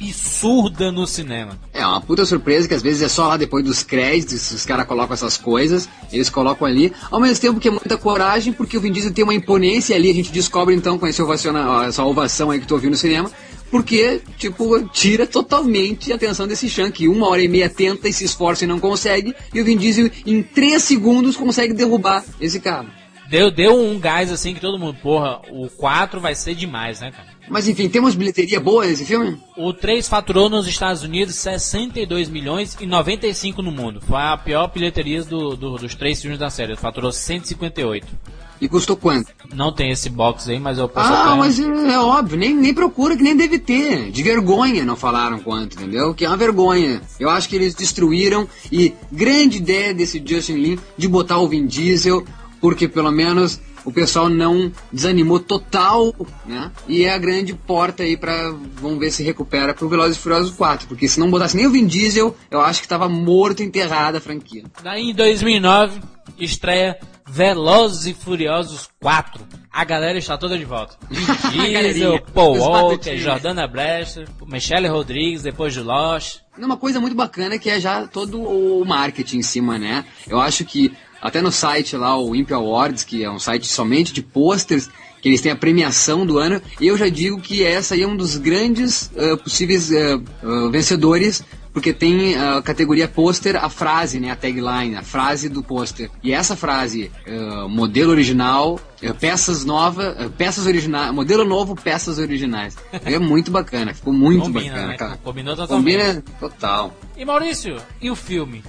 absurda no cinema. É uma puta surpresa que às vezes é só lá depois dos créditos, os caras colocam essas coisas, eles colocam ali, ao mesmo tempo que é muita coragem, porque o Vin Diesel tem uma imponência ali, a gente descobre então com essa ovação aí que tu ouviu no cinema, porque, tipo, tira totalmente a atenção desse Sean, que 1h30 tenta e se esforça e não consegue, e o Vin Diesel em 3 segundos consegue derrubar esse cara. Deu um gás assim que todo mundo, porra, o 4 vai ser demais, né, cara? Mas enfim, temos bilheteria boa nesse filme? O 3 faturou nos Estados Unidos 62 milhões e 95 no mundo. Foi a pior bilheteria dos 3 filmes da série. Faturou 158. E custou quanto? Não tem esse box aí, mas eu posso... Mas é óbvio, nem procura, que nem deve ter. De vergonha não falaram quanto, entendeu? Que é uma vergonha. Eu acho que eles destruíram, e grande ideia desse Justin Lin de botar o Vin Diesel, porque pelo menos o pessoal não desanimou total, né? E é a grande porta aí pra, vamos ver se recupera pro Velozes e Furiosos 4, porque se não botasse nem o Vin Diesel, eu acho que tava morto, enterrada a franquia. Daí em 2009, estreia Velozes e Furiosos 4. A galera está toda de volta. Vin Diesel, Paul Walker, Jordana Brewster, Michelle Rodrigues, depois de Lost. Uma coisa muito bacana que é já todo o marketing em cima, né? Eu acho que até no site lá, o Imp Awards, que é um site somente de posters, que eles têm a premiação do ano, e eu já digo que essa aí é um dos grandes possíveis vencedores, porque tem a categoria pôster, a frase, né, a tagline, a frase do pôster. E essa frase, modelo original, peças novas, peças originais, modelo novo, peças originais. É muito bacana, ficou muito bacana, né, cara. Combinou totalmente. Combina total. E Maurício, e o filme?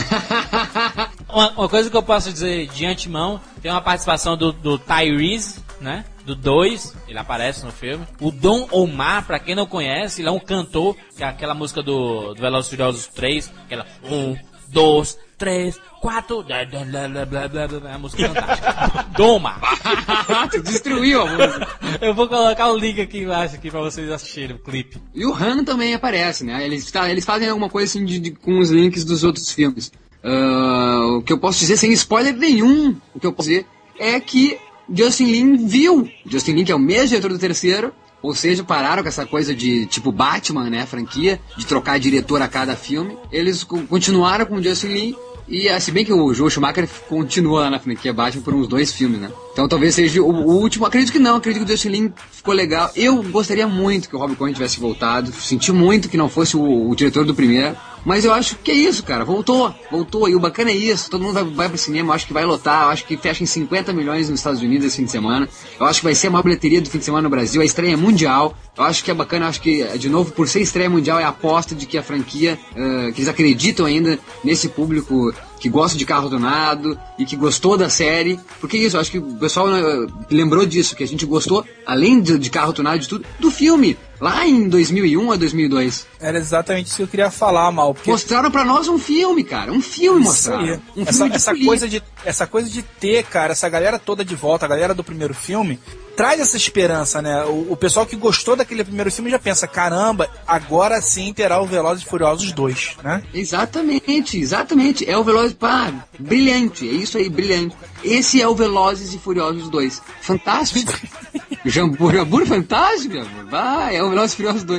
Uma coisa que eu posso dizer de antemão, tem uma participação do Tyrese, né? Do 2, ele aparece no filme. O Don Omar, pra quem não conhece, ele é um cantor, que é aquela música do Velozes e Furiosos 3, aquela 1, 2, 3, 4, é a música fantástica. Don Omar. Tu destruiu a música. Eu vou colocar o link aqui embaixo aqui pra vocês assistirem o clipe. E o Han também aparece, né? Eles fazem alguma coisa assim com os links dos outros filmes. O que eu posso dizer, sem spoiler nenhum, o que eu posso dizer é que Justin Lin viu. Justin Lin, que é o mesmo diretor do terceiro, ou seja, pararam com essa coisa de tipo Batman, né, franquia, de trocar diretor a cada filme. Eles continuaram com o Justin Lin, e se bem que o Joel Schumacher continua lá na franquia Batman por uns 2 filmes, né? Então talvez seja o último. Acredito que não, acredito que o Justin Lin ficou legal. Eu gostaria muito que o Rob Cohen tivesse voltado. Senti muito que não fosse o diretor do primeiro. Mas eu acho que é isso, cara. Voltou. E o bacana é isso. Todo mundo vai pro cinema. Eu acho que vai lotar. Eu acho que fecha em 50 milhões nos Estados Unidos esse fim de semana. Eu acho que vai ser a maior bilheteria do fim de semana no Brasil. A estreia é mundial. Eu acho que é bacana. Eu acho que, de novo, por ser estreia mundial, é a aposta de que a franquia, que eles acreditam ainda nesse público que gosta de carro donado e que gostou da série. Porque isso, eu acho que o pessoal lembrou disso, que a gente gostou, além de carro tunado, de tudo, do filme, lá em 2001 a 2002. Era exatamente isso que eu queria falar, Mal. Porque... Mostraram pra nós um filme, cara. Um filme mostraram. Essa coisa de ter, cara, essa galera toda de volta, a galera do primeiro filme, traz essa esperança, né? O pessoal que gostou daquele primeiro filme já pensa, caramba, agora sim terá o Velozes e Furiosos 2, né? Exatamente. É o Velozes, brilhante. É isso aí, brilhante. Esse é o Velozes e Furiosos 2. Fantástico. Jambur fantástico, meu amor. É o Velozes e Furiosos 2.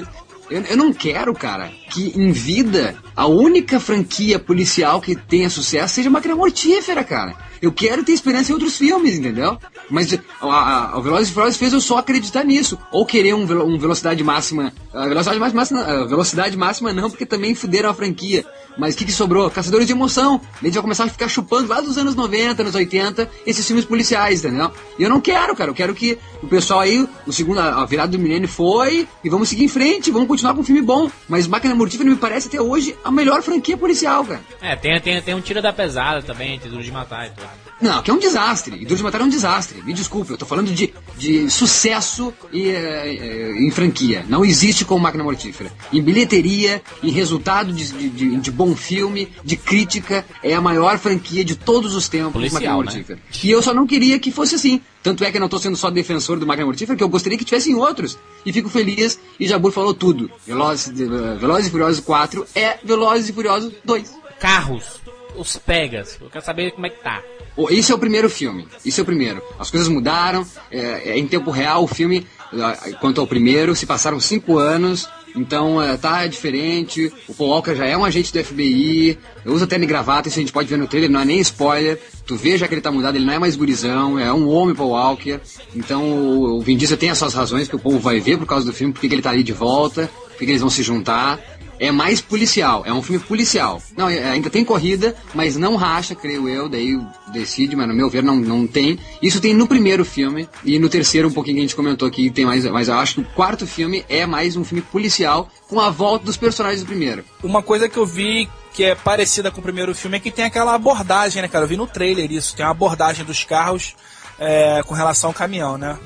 Eu não quero, cara, que em vida a única franquia policial que tenha sucesso seja Máquina Mortífera, cara. Eu quero ter esperança em outros filmes, entendeu? Mas o Velozes e Furiosos fez eu só acreditar nisso. Ou querer um Velocidade Máxima... Velocidade Máxima não, porque também fuderam a franquia. Mas o que sobrou? Caçadores de Emoção. A gente vai começar a ficar chupando lá dos anos 90, anos 80, esses filmes policiais, entendeu? E eu não quero, cara. Eu quero que o pessoal aí, a virada do milênio foi, e vamos seguir em frente, vamos continuar com um filme bom. Mas Máquina Mortífera me parece até hoje a melhor franquia policial, cara. Tem um tiro da pesada também, entre Duro de Matar e tudo. Não, que é um desastre. E Duro de Matar é um desastre. Me desculpe, eu tô falando de sucesso em franquia. Não existe como Máquina Mortífera. Em bilheteria, em resultado de bom filme, de crítica, é a maior franquia de todos os tempos, policial, Máquina Mortífera. Né? E eu só não queria que fosse assim. Tanto é que eu não tô sendo só defensor do Máquina Mortífera, que eu gostaria que tivessem outros. E fico feliz, e Jabur falou tudo. Velozes e Furiosos 4 é Velozes e Furiosos 2. Carros, os Pegas, eu quero saber como é que tá. Isso é o primeiro filme. Isso é o primeiro. As coisas mudaram. Em tempo real, o filme, quanto ao primeiro, se passaram 5 anos. Então, tá diferente. O Paul Walker já é um agente do FBI. Usa terno e gravata. Isso a gente pode ver no trailer. Não é nem spoiler. Tu vê já que ele tá mudado. Ele não é mais gurizão. É um homem, Paul Walker. Então, o Vin Diesel tem as suas razões que o povo vai ver por causa do filme. Por que ele tá ali de volta. Por que eles vão se juntar. É mais policial, é um filme policial. Não, ainda tem corrida, mas não racha, creio eu, daí decide, mas no meu ver não tem. Isso tem no primeiro filme, e no terceiro um pouquinho que a gente comentou aqui, tem mais, mas eu acho que o quarto filme é mais um filme policial, com a volta dos personagens do primeiro. Uma coisa que eu vi que é parecida com o primeiro filme é que tem aquela abordagem, né, cara? Eu vi no trailer isso, tem uma abordagem dos carros com relação ao caminhão, né?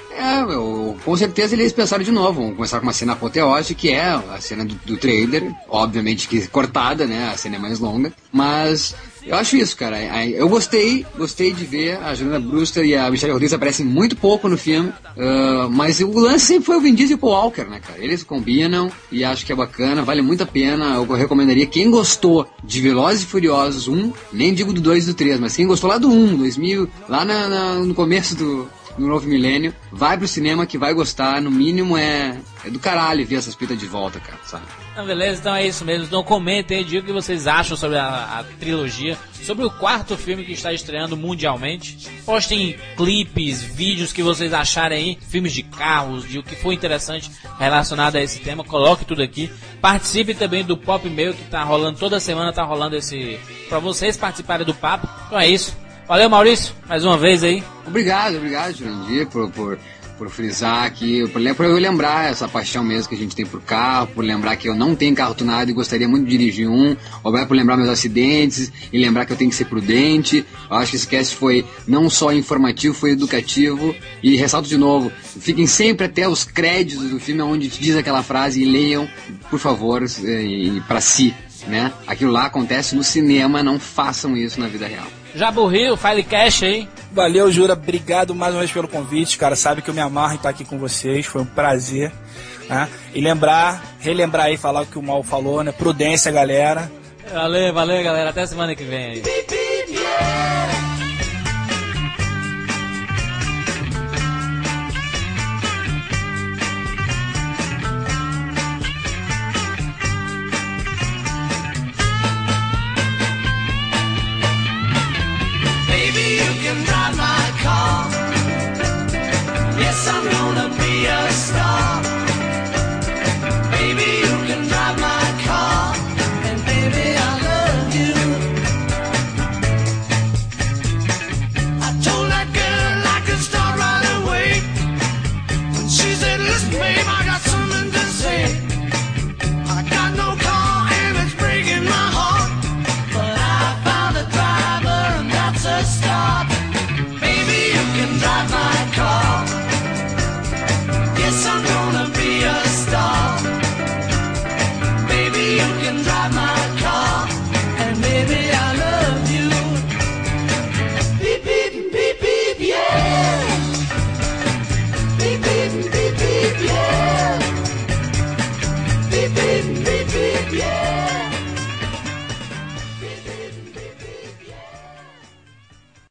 Com certeza eles pensaram de novo. Vamos começar com uma cena apoteótica, que é a cena do trailer, obviamente que cortada, né? A cena é mais longa, mas eu acho isso, cara. Eu gostei de ver a Jordana Brewster e a Michelle Rodrigues aparecem muito pouco no filme, mas o lance sempre foi o Vin Diesel e o Paul Walker, né, cara? Eles combinam e acho que é bacana, vale muito a pena. Eu recomendaria quem gostou de Velozes e Furiosos 1, nem digo do 2 e do 3, mas quem gostou lá do 1, 2000, lá no começo no novo milênio, vai pro cinema que vai gostar, no mínimo é do caralho ver essas pitas de volta, cara, sabe? Beleza, então é isso mesmo. Então comentem aí, digam o que vocês acham sobre a trilogia, sobre o quarto filme que está estreando mundialmente. Postem clipes, vídeos que vocês acharem aí, filmes de carros, de o que for interessante relacionado a esse tema, coloque tudo aqui. Participe também do Pop Mail, que tá rolando toda semana, tá rolando esse, pra vocês participarem do papo. Então é isso. Valeu, Maurício, mais uma vez aí. Obrigado, Jurandir, por frisar aqui, por eu lembrar essa paixão mesmo que a gente tem por carro, por lembrar que eu não tenho carro tunado e gostaria muito de dirigir um, por lembrar meus acidentes e lembrar que eu tenho que ser prudente. Eu acho que esse cast foi não só informativo, foi educativo, e ressalto de novo, fiquem sempre até os créditos do filme onde diz aquela frase e leiam, por favor, pra si, né? Aquilo lá acontece no cinema, não façam isso na vida real. Jabur Rio, Filecast aí. Valeu, Jura, obrigado mais uma vez pelo convite, cara, sabe que eu me amarro em estar aqui com vocês, foi um prazer, né? E relembrar aí, falar o que o Mal falou, né? Prudência, galera. Valeu, galera, até semana que vem aí.